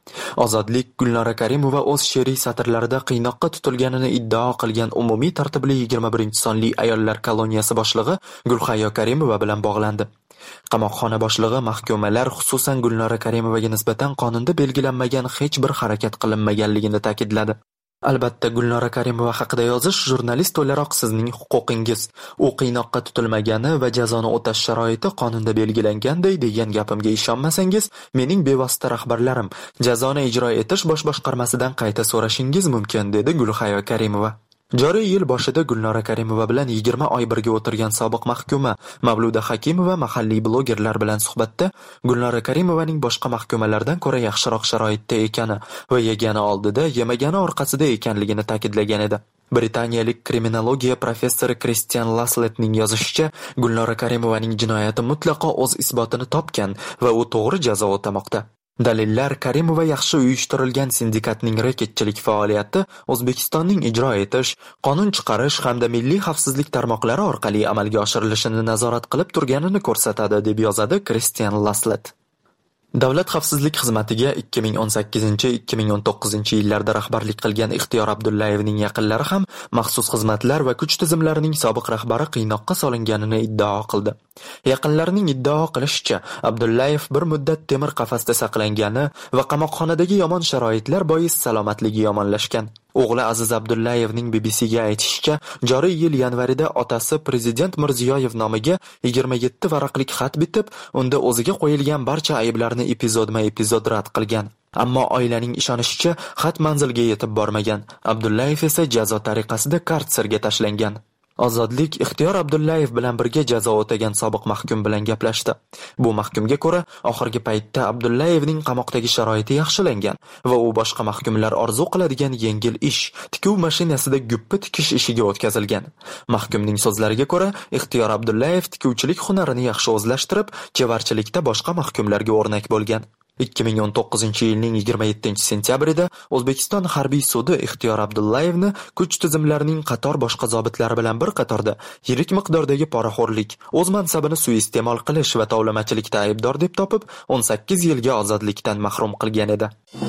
Ozodlik Gulnora Karimova o'z she'riy satrlarida qiynoqqa tutilganini iddao qilgan umumiy tartibli yigirma birinchi sonli ayollar koloniyasi boshlig'i Gulhayo Karimova bilan bog'landi. Qamoqxona boshlig'i mahkumalar, xususan Gulnora Karimovaga nisbatan qonunda belgilanmagan hech bir harakat qilinmaganligini ta'kidladi. Albatta, Gulnora Karimova haqida yozish jurnalist o'laroq sizning huquqingiz. U qiynoqqa tutilmagani va jazoni o'tash sharoiti qonunda belgilanganday degan gapimga ishonmasangiz, mening bevosita rahbarlarim jazoni ijro etish bosh boshqarmasidan qayta so'rashingiz mumkin, dedi Gulhayo Karimova. Joriy yil boshida Gulnora Karimova bilan yigirma oy birga o'tirgan sobiq mahkuma Mavluda Hakimova mahalliy blogerlar bilan suhbatda Gulnora Karimovaning boshqa mahkumalardan ko'ra yaxshiroq sharoitda ekani va yegani oldida, yemagani orqasida ekanligini ta'kidlagan edi. Britaniyalik kriminologiya professori Christian Lasletning yozishicha, Gulnora Karimovaning jinoyati mutlaqo o'z isbotini topgan va u to'g'ri jazo o'tamoqda. Dalillar Karimova yaxshi uyushtirilgan sindikatning reketchilik faoliyati O'zbekistonning ijro etish, qonun chiqarish hamda milliy xavfsizlik tarmoqlari orqali amalga oshirilishini nazorat qilib turganini ko'rsatadi, deb yozadi Christian Laslet. Davlat xavfsizlik xizmatiga ikki ming o'n sakkizinchi - ikki ming o'n to'qqizinchi yillarda rahbarlik qilgan Ixtiyor Abdullayevning yaqinlari ham maxsus xizmatlar va kuch tizimlarining sobiq rahbari qiynoqqa solinganini iddao qildi. Yaqinlarining iddao qilishicha, Abdullayev bir muddat temir qafasda saqlangani va qamoqxonadagi yomon sharoitlar bois salomatligi yomonlashgan. O'g'li Aziz Abdullayevning B B C ga aytishicha, joriy yil yanvarida otasi Prezident Mirziyoyev nomiga yigirma yetti varaqlik xat bitib, unda o'ziga qo'yilgan barcha ayblarni epizodma-epizod rad qilgan. Ammo oilaning ishonishicha, xat manzilga yetib bormagan. Abdullayev esa jazo tariqasida kartserga tashlangan. Ozodlik Ixtiyor Abdullayev bilan birga jazo o'tagan sobiq mahkum bilan gaplashdi. Bu mahkumga ko'ra, oxirgi paytda Abdullayevning qamoqdagi sharoiti yaxshilangan va u boshqa mahkumlar orzu qiladigan yengil ish, tikuv mashinasida guppi tikish ishiga o'tkazilgan. Mahkumning so'zlariga ko'ra, Ixtiyor Abdullayev tikuvchilik hunarini yaxshi o'zlashtirib, chevarchilikda boshqa mahkumlarga o'rnak bo'lgan. ikki ming o'n to'qqizinchi yilning yigirma yettinchi sentyabrida O'zbekiston harbiy sudi Ixtiyor Abdullayevni kuch tizimlarining qator boshqa zobitlari bilan bir qatorda yirik miqdordagi poraxo'rlik, o'z mansabini suiiste'mol qilish va tovlamachilikda aybdor deb topib, o'n sakkiz yilga ozodlikdan mahrum qilgan edi.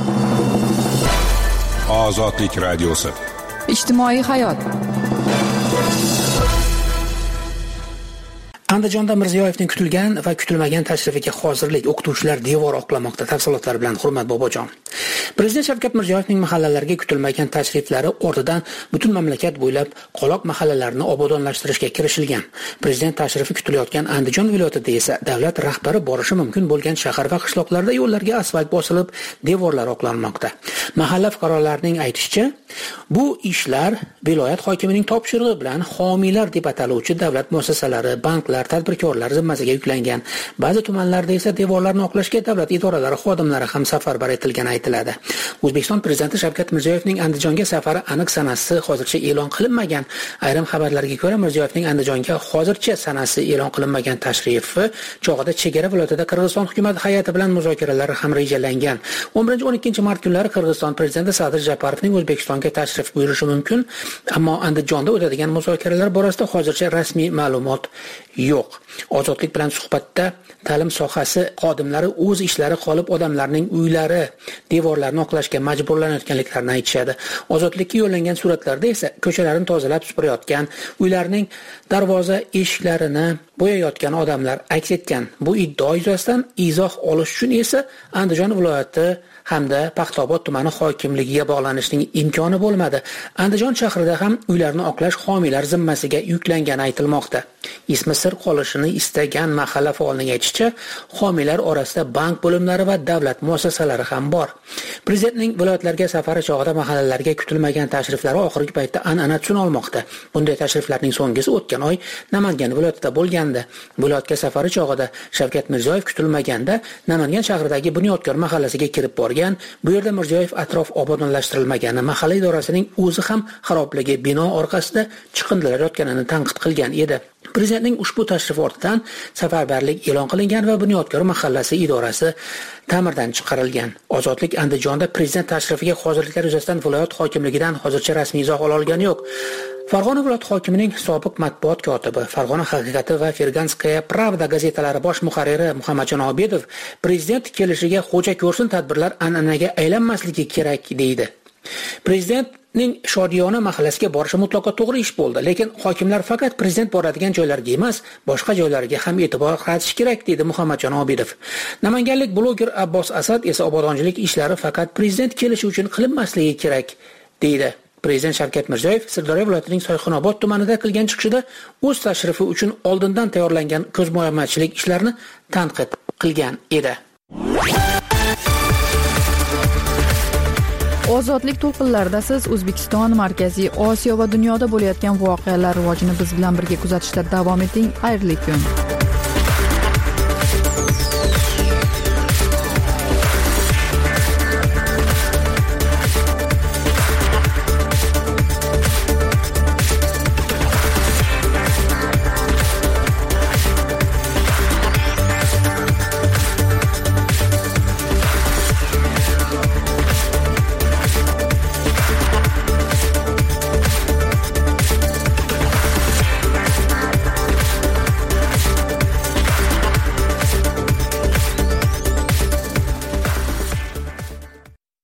Ozodlik radiosi. Ijtimoiy hayot. Andijonda Mirziyoyevning kutilgan va kutilmagan tashrifiga hozirlik, o'qituvchilar devor oqlamoqda. Tafsilotlar bilan Hurmat Bobojon. Prezident Shavkat Mirziyoyevning mahallalarga kutilmagan tashriflari ortidan butun mamlakat bo'ylab qoloq mahallalarini obodonlashtirishga kirishilgan. Prezident tashrifi kutilayotgan Andijon viloyatida esa davlat rahbari borishi mumkin bo'lgan shahar va qishloqlarda yo'llarga asfalt bosilib, devorlar oqlanmoqda. Mahalla fuqarolarining aytishicha, bu ishlar viloyat hokimining topshirig'i bilan homiylar deb ataluvchi davlat muassasalari, banklar, tadbirkorlar zimmasiga yuklangan. Ba'zi tumanlarda esa devorlarni oqlashga davlat idoralari xodimlari ham safarbar etilgani aytiladi. O'zbekiston prezidenti Shavkat Mirziyoyevning Andijonga safari aniq sanasi hozircha e'lon qilinmagan. Ayrim xabarlarga ko'ra, Mirziyoyevning Andijonga hozircha sanasi e'lon qilinmagan tashrifi chog'ida chegara viloyatida Qirg'iziston hukumat hay'ati bilan muzokaralar ham rejalangan. o'n birinchi - o'n ikkinchi mart kunlari Qirg'iziston prezidenti Sadir Japarovning O'zbekistonga tashrif buyurishi mumkin, ammo Andijonda o'tadigan muzokaralar borasida hozircha rasmiy ma'lumot yo'q. Ozodlik bilan suhbatda ta'lim sohasi xodimlari o'z ishlari qolib odamlarning uylari devorlarini oqlashga majburlanayotganliklarini aytishadi. Ozodlikka yo'llangan suratlarda esa ko'chalarni tozalab supurayotgan, uylarining darvoza eshiklarini bo'yayotgan odamlar aks etgan. Bu iddio yuzasidan izoh olish uchun esa Andijon viloyati hamda Paxtaobod tumani hokimligiga bog'lanishning imkoni bo'lmadi. Andijon shahrida ham uylarni oqlash homiylar zimmasiga yuklangani aytilmoqda. Ismi sir qolishini istagan mahalla faolining aytishicha, homiylar orasida bank bo'limlari va davlat muassasalari ham bor. Prezidentning viloyatlarga safari chog'ida mahallalarga kutilmagan tashriflari oxirgi paytda an'ana tusini olmoqda. Bunday tashriflarning so'nggisi o'tgan oy Namangan viloyatida bo'lgandi. Viloyatga safari chog'ida Shavkat Mirziyoyev kutilmaganda Namangan shahridagi Bunyodkor mahallasiga kirib borgan. Bu yerda Mirziyoyev atrof obodonlashtirilmagani, mahalla idorasining o'zi ham xarobligi bino orqasida chiqindilar yotganini tanqid qilgan edi. Prezidentning ushbu tashrifi ortidan safarbarlik e'lon qilingan va Bunyodkor mahallasi idorasi ta'mirdan chiqarilgan. Ozodlik Andijonda prezident tashrifiga hozirliklar yuzasidan viloyat hokimligidan hozircha rasmiy izoh ola olgani yo'q. Farg'ona viloyati hokimining sobiq matbuot kotibi, Farg'ona haqiqati va Ferganskaya Pravda gazetalari bosh muharriri Muhammadjon Obidov prezident kelishiga xo'ja ko'rsin tadbirlar an'anaga aylanmasligi kerak deydi. Prezidentning Shodiyona mahallasiga borishi mutlaqo to'g'ri ish bo'ldi, lekin hokimlar faqat prezident boradigan joylarga emas, boshqa joylarga ham e'tibor qaratish kerak deydi Muhammadjon Obidov. Namanganlik bloger Abbos Asad esa obodonchilik ishlari faqat prezident kelishi uchun qilinmasligi kerak deydi. Prezident Shavkat Mirziyoyev Sirdaryo viloyatining Soyxonobod tumanida qilgan chiqishida o'z tashrifi uchun oldindan tayyorlangan ko'zbo'yamachilik ishlarini tanqid qilgan edi. Ozodlik to'lqinlarida siz O'zbekiston, Markaziy Osiyo va dunyoda bo'layotgan voqealar rivojini biz bilan birga kuzatishda davom eting. Xayrli kun.